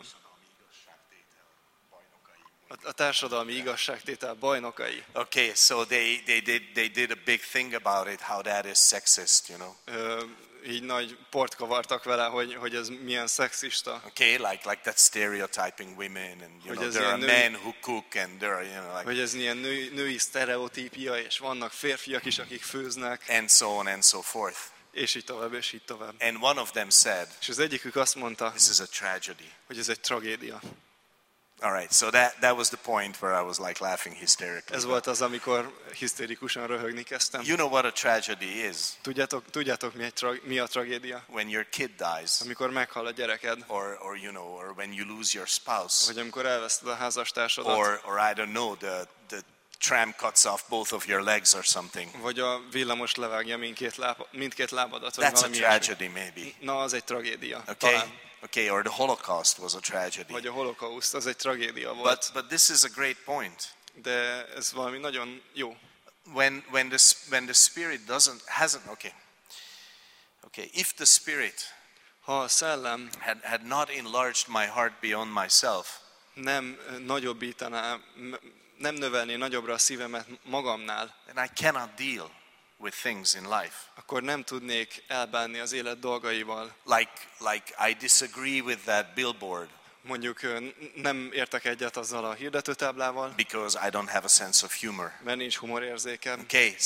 a társadalmi igazságtétel bajnokai. okay, so they did a big thing about it, how that is sexist, Így nagy port kavartak vele, hogy ez milyen szexista. Okay, like that stereotyping women, and Hogy ez there are ilyen men who cook, and there are like, Hogy ez ilyen női sztereotípia, és vannak férfiak is, akik főznek, and so on and so forth. és így tovább, és így tovább. And one of them said, És az egyikük azt mondta, "This is a tragedy." hogy ez egy tragédia. All right, so that was the point where I was like laughing hysterically. Ez volt az, amikor hisztérikusan röhögni kezdtem. You know what a tragedy is? Tudjátok mi a tragédia? When your kid dies, Amikor meghal a gyereked, or when you lose your spouse, vagy amikor elveszted a házastársadat, or I don't know, the tram cuts off both of your legs or something. vagy a villamos levágja mindkét lábadat, vagy That's a valami ilyesmi. tragedy, maybe. Na, az egy tragédia. Okay, Talán. okay, or the Holocaust was a tragedy. Vagy a holokauszt, az egy tragédia volt. But this is a great point. De ez valami nagyon jó. When the Spirit hasn't, okay, if the Spirit Ha a szellem had not enlarged my heart beyond myself, nem nagyobbítaná, nem növelné nagyobbra a szívemet magamnál, then I cannot deal with things in life. akkor nem tudnék elbánni az élet dolgaival. Like I disagree with that billboard Mondjuk nem értek egyet azzal a hirdetőtáblával, because I don't have a sense of humor. mert nincs humorérzékem, Okay,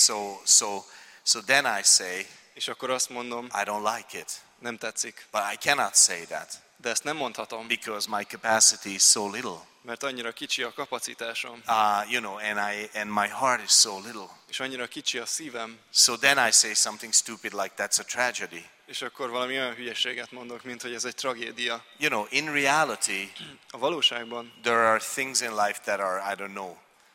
so then I say, és akkor azt mondom, I don't like it. nem tetszik. But I cannot say that De ezt nem mondhatom, because my capacity is so little. mert annyira kicsi a kapacitásom, And my heart is so little. és annyira kicsi a szívem, So then I say something stupid like that's a tragedy. és akkor valami olyan hülyeséget mondok, mint hogy ez egy tragédia. In reality, A valóságban there are things in life that are, I don't know,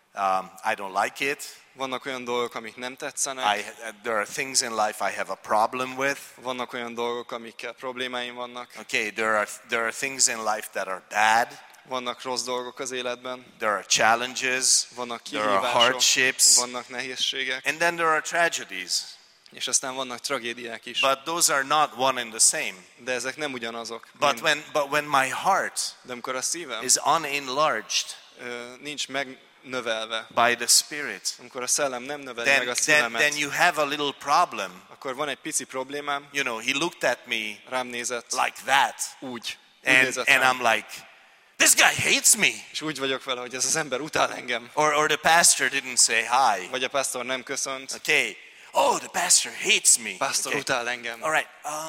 I don't like it. vannak olyan dolgok, amik nem tetszenek, There are things in life I have a problem with. vannak olyan dolgok, amikkel problémáim vannak, Okay, there are things in life that are bad. vannak rossz dolgok az életben, There are challenges. vannak There are kihívások, hardships. vannak nehézségek, And then there are tragedies. és aztán vannak tragédiák is. But those are not one and the same. De ezek nem ugyanazok. But when my heart De amikor a szívem is unenlarged nincs megnövelve, by the Spirit, amikor a szellem nem növeli meg a then szívemet, you have a little problem. akkor van egy pici problémám, He looked at me rám nézett like that. úgy And nézett rám, I'm like, this guy hates me. és úgy vagyok vele, hogy ez az ember utál engem. Or the pastor didn't say hi. Vagy a pastor nem köszönt, Okay. Oh, the pastor hates me. pastor Okay. utál engem. All right.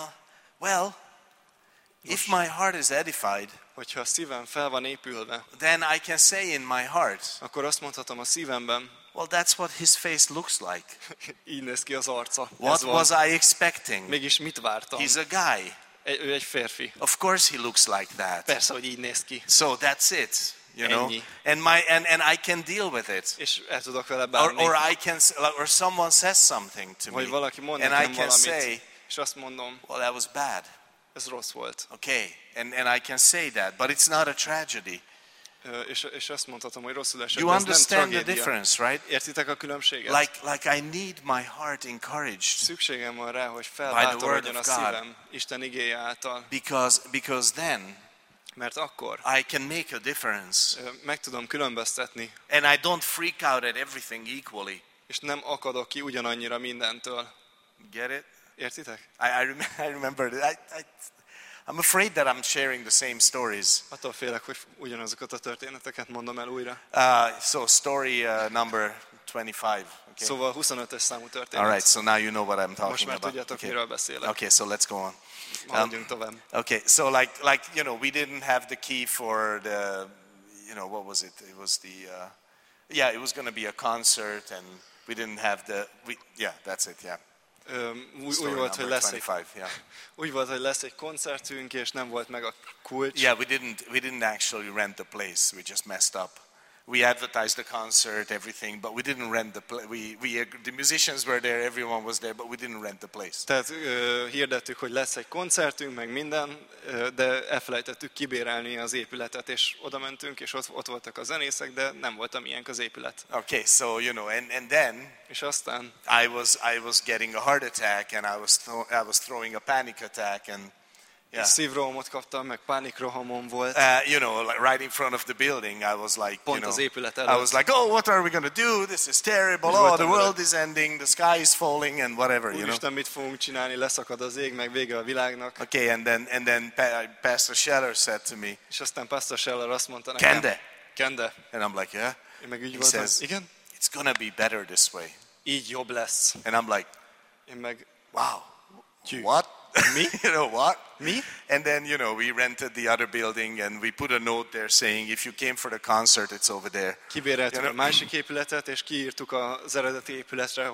Well, if my heart is edified, Hogyha a szívem fel van épülve, then I can say in my heart, akkor azt mondhatom a szívemben, well, that's what his face looks like. így néz ki az arca. What Ez van. was I expecting? Mégis mit vártam? He's a guy. Ő egy férfi. Of course he looks like that. Persze, hogy így néz ki. So that's it, Ennyi. And I can deal with it. És el tudok vele bánni. Or someone says something to Vagy me, valaki mond and nekem I can valamit, say, és azt mondom, well, that was bad. ez rossz volt. Okay, and I can say that, but it's not a tragedy. És azt mondhatom, hogy rosszul esett, You de ez nem understand the tragédia. difference, right? Értitek a különbséget? Like I need my heart encouraged Szükségem van rá, hogy By the felbátorodjon word a of God. szívem Isten igéje által, because then mert akkor I can make a difference, meg tudom különböztetni, and I don't freak out at everything equally. és nem akadok ki ugyanannyira mindentől. Get it? Értitek? I remember that. I'm afraid that I'm sharing the same stories. Attól félek, hogy ugyanazokat a történeteket mondom el újra. So story number 25. Okay. Szóval 25-ös számú történet. All right. So now you know what I'm Most talking már about. tudjátok, Okay. miről beszélek. Okay. So let's go on. Haladjunk tovább. Okay. So like we didn't have the key for the what was it? It was the it was going to be a concert, and we didn't have that's it. Yeah. Úgy Story volt, hogy number lesz egy 25. Yeah. Úgy volt, hogy lesz egy koncertünk, és nem volt meg a kulcs. Yeah, we didn't actually rent the place. We just messed up. We advertised the concert, everything, but we didn't rent the place. The musicians were there, everyone was there, but we didn't rent the place. Tehát hirdettük, hogy lesz egy koncertünk, meg minden, de elfelejtettük kibérelni az épületet, és oda mentünk, és ott voltak a zenészek, de nem volt amilyen az épület. Okay, so and then És aztán I was getting a heart attack, and I was throwing a panic attack, and szívrohamot kaptam, meg pánikrohamom volt. like right in front of the building, I was like, Pont az épület I előtt. was like, oh, what are we going to do? This is terrible. És Oh, voltam the vele. world is ending, the sky is falling, and whatever, Úristen, mit fogunk csinálni, leszakad az ég, meg vége a világnak. Okay, and then Pastor Scheller said to me, És aztán Pastor Scheller azt mondta nekem, Kende. Kende. And I'm like, yeah. Én meg úgy He voltam, says, igen? it's going to be better this way. Így jobb lesz. And I'm like, Én meg, wow, what? Me? What? Me? And then, we rented the other building, and we put a note there saying, if you came for the concert, it's over there. Kibéreltük a másik épületet, és kiírtuk az eredeti épületre,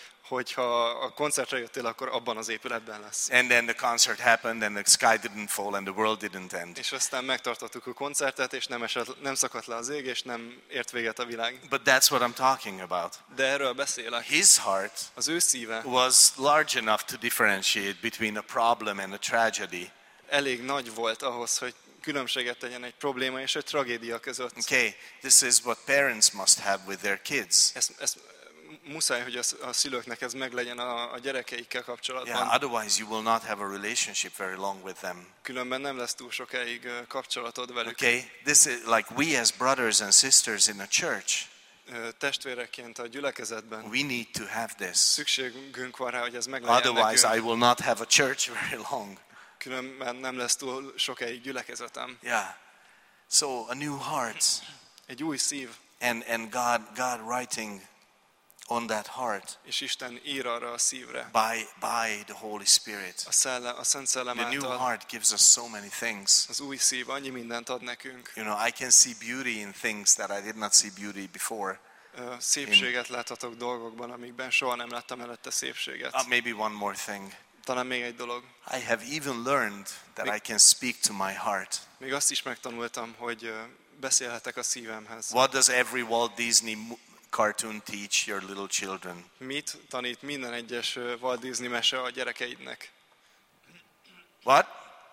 hogyha a koncertre jöttél, akkor abban az épületben lesz. And then the concert happened, and the sky didn't fall, and the world didn't end. És aztán megtartottuk a koncertet, és nem szakadt le az ég, és nem ért véget a világ. But that's what I'm talking about. De erről beszélek. His heart Az ő szíve was large enough to differentiate between a problem and a tragedy. elég nagy volt ahhoz, hogy különbséget tegyen egy probléma és egy tragédia között. Okay, this is what parents must have with their kids. Ezt muszáj, hogy a szülőknek ez meglegyen a gyerekeikkel kapcsolatban. Yeah, otherwise you will not have a relationship very long with them. Különben nem lesz túl sokáig kapcsolatod velük. Okay, this is like we as brothers and sisters in a church. Testvéreként a gyülekezetben We need to have this. szükségünk van rá, hogy ez meglegyen Otherwise, I nekünk. will not have a church very long. Különben nem lesz túl sokáig gyülekezetem. Yeah. So a new heart, Egy új szív, and God writing on that heart és Isten ír arra a szívre. by the Holy Spirit. A Szent Szellem The new által heart gives us so many things. az új szív annyi mindent ad nekünk. You know, I can see beauty in things that I did not see beauty before. Szépséget láthatok dolgokban, amikben soha nem láttam előtte szépséget. Maybe one more thing. Talán még egy dolog. I have even learned that I can speak to my heart. Még azt is megtanultam, hogy beszélhetek a szívemhez. What does every Walt Disney cartoon teach your little children? Mit tanít minden egyes Walt Disney mese a gyerekeidnek? What?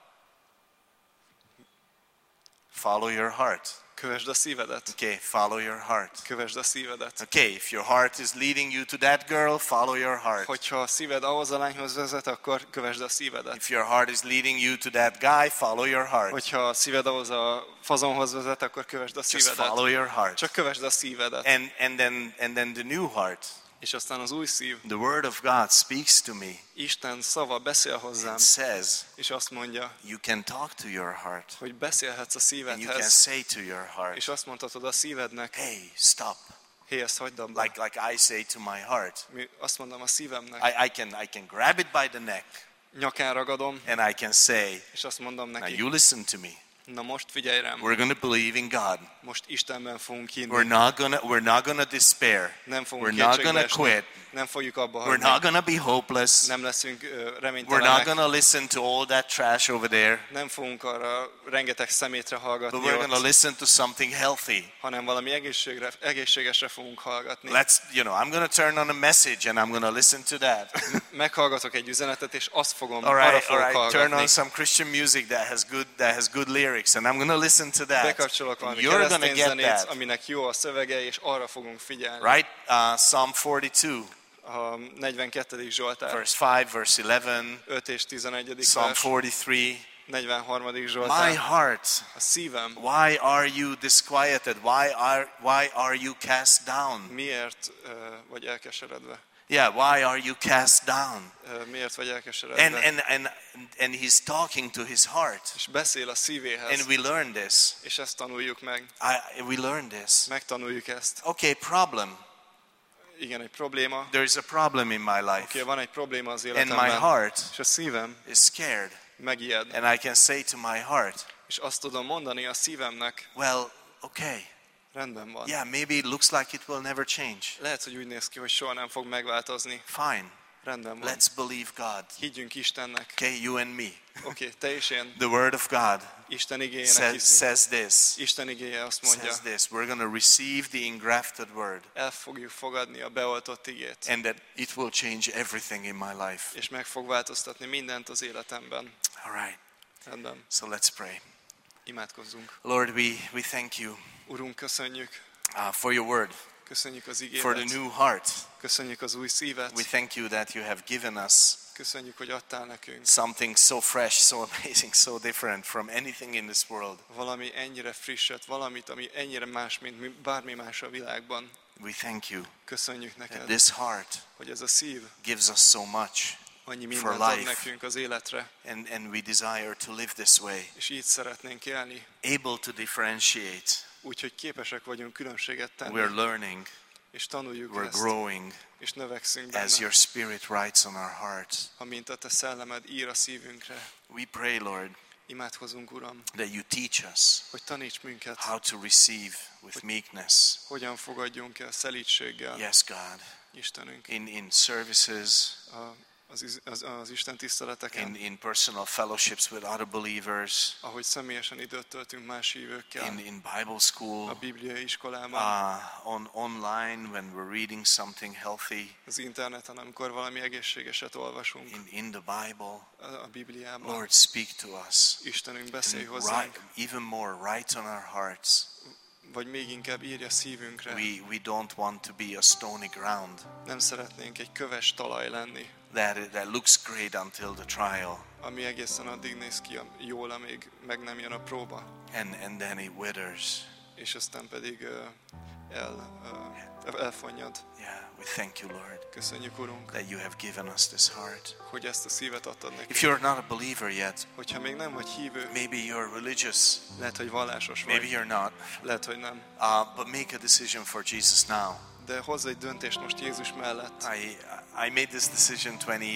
Follow your heart. Kövesd a szívedet. Okay, follow your heart. Kövesd a szívedet. Okay, if your heart is leading you to that girl, follow your heart. Hogyha a szíved ahhoz a lányhoz vezet, akkor kövesd a szívedet. If your heart is leading you to that guy, follow your heart. Hogyha a szíved ahhoz a fazonhoz vezet, akkor kövesd a Just szívedet. follow your heart. Csak kövesd a szívedet. And then the new heart. És aztán az új szív. The word of God speaks to me. Isten szava beszél hozzám, It says és azt mondja, you can talk to your heart. hogy beszélhetsz a And you can szívedhez, say to your heart, és azt mondhatod a szívednek, hey, stop. hé, ezt hagyd abba. Like I say to my heart. Azt mondom a szívemnek, I can grab it by the neck nyakán ragadom, and I can say, és azt mondom now neki, you listen to me. na most figyelj rám, We're going to believe in God. most Istenben fogunk hinni, We're not going to despair. nem fogunk We're not kétségbe going to esni, quit. nem fogjuk abba We're hagyni, not going to be hopeless. nem leszünk We're not reménytelenek, going to listen to all that trash over there. nem fogunk arra rengeteg szemétre But hallgatni we're going to ott, listen to something healthy. hanem valami egészségesre fogunk hallgatni. I'm going to turn on a message and I'm going to listen to that. Meghallgatok egy üzenetet, és azt fogom, All arra right, fogok turn on hallgatni. some Christian music that has good lyrics and I'm going to listen to that. Bekapcsolok valami You're going to keresztény get zenét, that. aminek jó a szövege, és arra fogunk figyelni. Right? Psalm 42, A 42. Zsoltár, verse 5, verse 11, 5 és 11. Psalm vers, 43. 43. My Zsoltár. heart, A szívem, why are you disquieted? Why are you cast down? miért vagy elkeseredve? Yeah, why are you cast down? Miért vagy elkeseredve? And he's talking to his heart. És beszél a szívéhez, And we learn this. és ezt tanuljuk meg. We learn this. Megtanuljuk ezt. Okay, problem. Igen, egy probléma. There's a problem in my life. Oké, van egy probléma az And my életemben, heart és a szívem is scared. megijed. And I can say to my heart, És azt tudom mondani a szívemnek, well, okay. rendben van. Yeah, maybe it looks like it will never change. Lehet, hogy úgy néz ki, hogy soha nem fog megváltozni. Fine. Rendben van. Let's believe God. Higgyünk Istennek. Okay, you and me. Oké, te és én. The word of God Isten igéjének hiszünk. says this. Isten igéje azt mondja, Says this. We're going to receive the engrafted word. el fogjuk fogadni a beoltott igét, And that it will change everything in my life. és meg fog változtatni mindent az életemben. All right. Rendben. So let's pray. Imádkozzunk. Lord, we thank you Urunk, köszönjük. for your word, Köszönjük az for the igédet. new heart. Köszönjük az új szívet. We thank you that you have given us Köszönjük, hogy adtál nekünk something so fresh, so amazing, so different from anything in this world. valami ennyire frisset, valamit, ami ennyire más, mint bármi más a világban. We thank you Köszönjük that neked, this heart hogy ez a szív gives us so much, annyi for mindent ad life. nekünk az életre, and we desire to live this way, és így szeretnénk élni, able to differentiate. úgyhogy képesek vagyunk különbséget tenni, We're learning, és tanuljuk we're ezt, growing és növekszünk as benne, your spirit writes on our hearts. amint a te szellemed ír a szívünkre. We pray, Lord, Imádkozunk, Uram, that you teach us hogy taníts minket, how to receive with meekness. hogyan fogadjunk el szelídséggel, Yes, God. Istenünk, In services, az Isten tiszteleteken, in personal fellowships with other believers, ahogy személyesen időt töltünk más hívőkkel, in Bible a school, bibliai iskolában, online when we're reading something healthy, az interneten, amikor valami egészségeset olvasunk in the Bible. a Bibliában. Lord, speak to us. Istenünk, beszélj And hozzánk, even more, write on our hearts vagy még inkább írja szívünkre. We don't want to be a stony ground Nem szeretnénk egy köves talaj lenni, that looks great until the trial, ami egészen addig néz ki jól, amíg meg nem jön a próba, and then it withers. és aztán pedig elfonnyad. Yeah, we thank you, Lord, Köszönjük, Urunk, that you have given us this heart. hogy ezt a szívet adtad If nekünk. you're not a believer yet, Hogyha még nem vagy hívő, maybe you're religious, lehet, hogy vallásos maybe vagy, you're not, lehet, hogy nem. but make a decision for Jesus now. De hozz egy döntést most Jézus mellett. I made this decision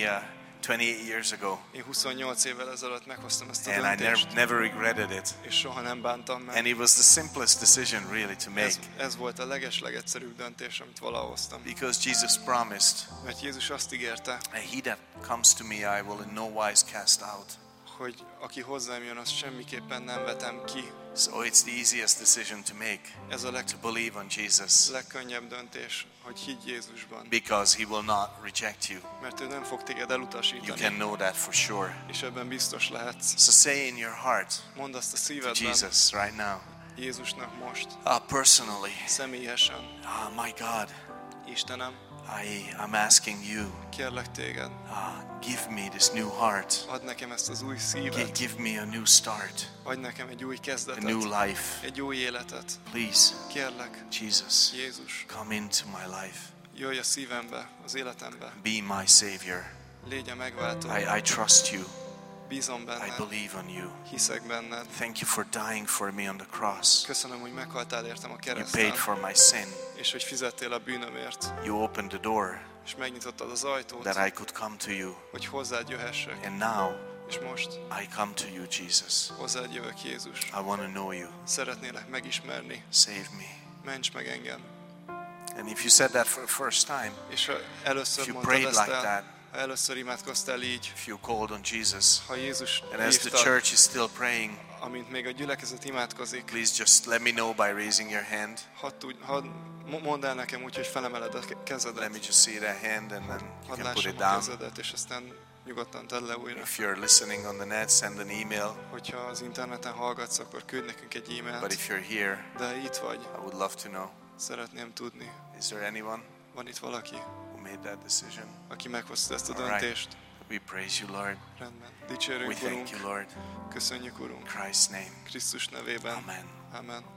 28 years ago, Én 28 évvel ezelőtt meghoztam ezt a and I döntést, never regretted it. és soha nem bántam meg. And it was the simplest decision really to make, Ez volt a legeslegegyszerűbb döntés, amit valaha hoztam. because Jesus promised, Mert Jézus azt ígérte, he that comes to me I will in no wise cast out. hogy aki hozzám jön, azt semmiképpen nem vetem ki. So it's the easiest decision to make, Ez a to believe on Jesus, legkönnyebb döntés, hogy higgy Jézusban. because he will not reject you. Mert ő nem fog téged You elutasítani, can know that for sure. és ebben biztos lehetsz. So say in your heart Mondd azt a to szívedben Jesus right now, Jézusnak most, personally, személyesen. my God, Istenem, I'm asking you, kérlek téged, give me this new heart. add nekem ezt az új szívet, Give me a new start, adj nekem egy új a kezdetet, new life. egy új életet. Please, Kérlek, Jesus, Jézus, come into my life. jöjj a szívembe, az életembe, Be my Savior. légy a megváltó, I trust you. bízom I benned, believe on you. hiszek benned. Thank you for dying for me on the cross. Köszönöm, hogy meghaltál értem a You paid kereszten, for my sin. és hogy fizettél a bűnömért, You opened the door és megnyitottad az ajtót, that I could come to you. hogy hozzád jöhessek. And now És most I come to you, Jesus. hozzád jövök, Jézus. I want to know you. Szeretnélek megismerni, Save me. ments meg engem. And if you said that for the first time, És ha először if you mondtad prayed ezt like el, that, ha először imádkoztál így, if you called on Jesus, ha Jézus and as the hívtad, church is still praying, amint még a gyülekezet imádkozik, please just let me know by raising your hand. hadd mondd el nekem úgy, hogy felemeled a Let me kezedet. just see that hand and then you Hadd can put lássam it a down. kezedet, és aztán nyugodtan tedd le újra. If you're listening on the net, send an email. Hogyha az interneten hallgatsz, akkor küldj nekünk egy But e-mailt. if you're here, De itt vagy, I would love to know. szeretném tudni. Is there anyone Van itt valaki, who made that decision? aki meghozta ezt a All right. döntést? We praise you, Lord. Rendben. We Dicsérünk, thank Urunk. you, Lord. Köszönjük, Urunk. In Christ's name. Krisztus nevében. Amen. Amen.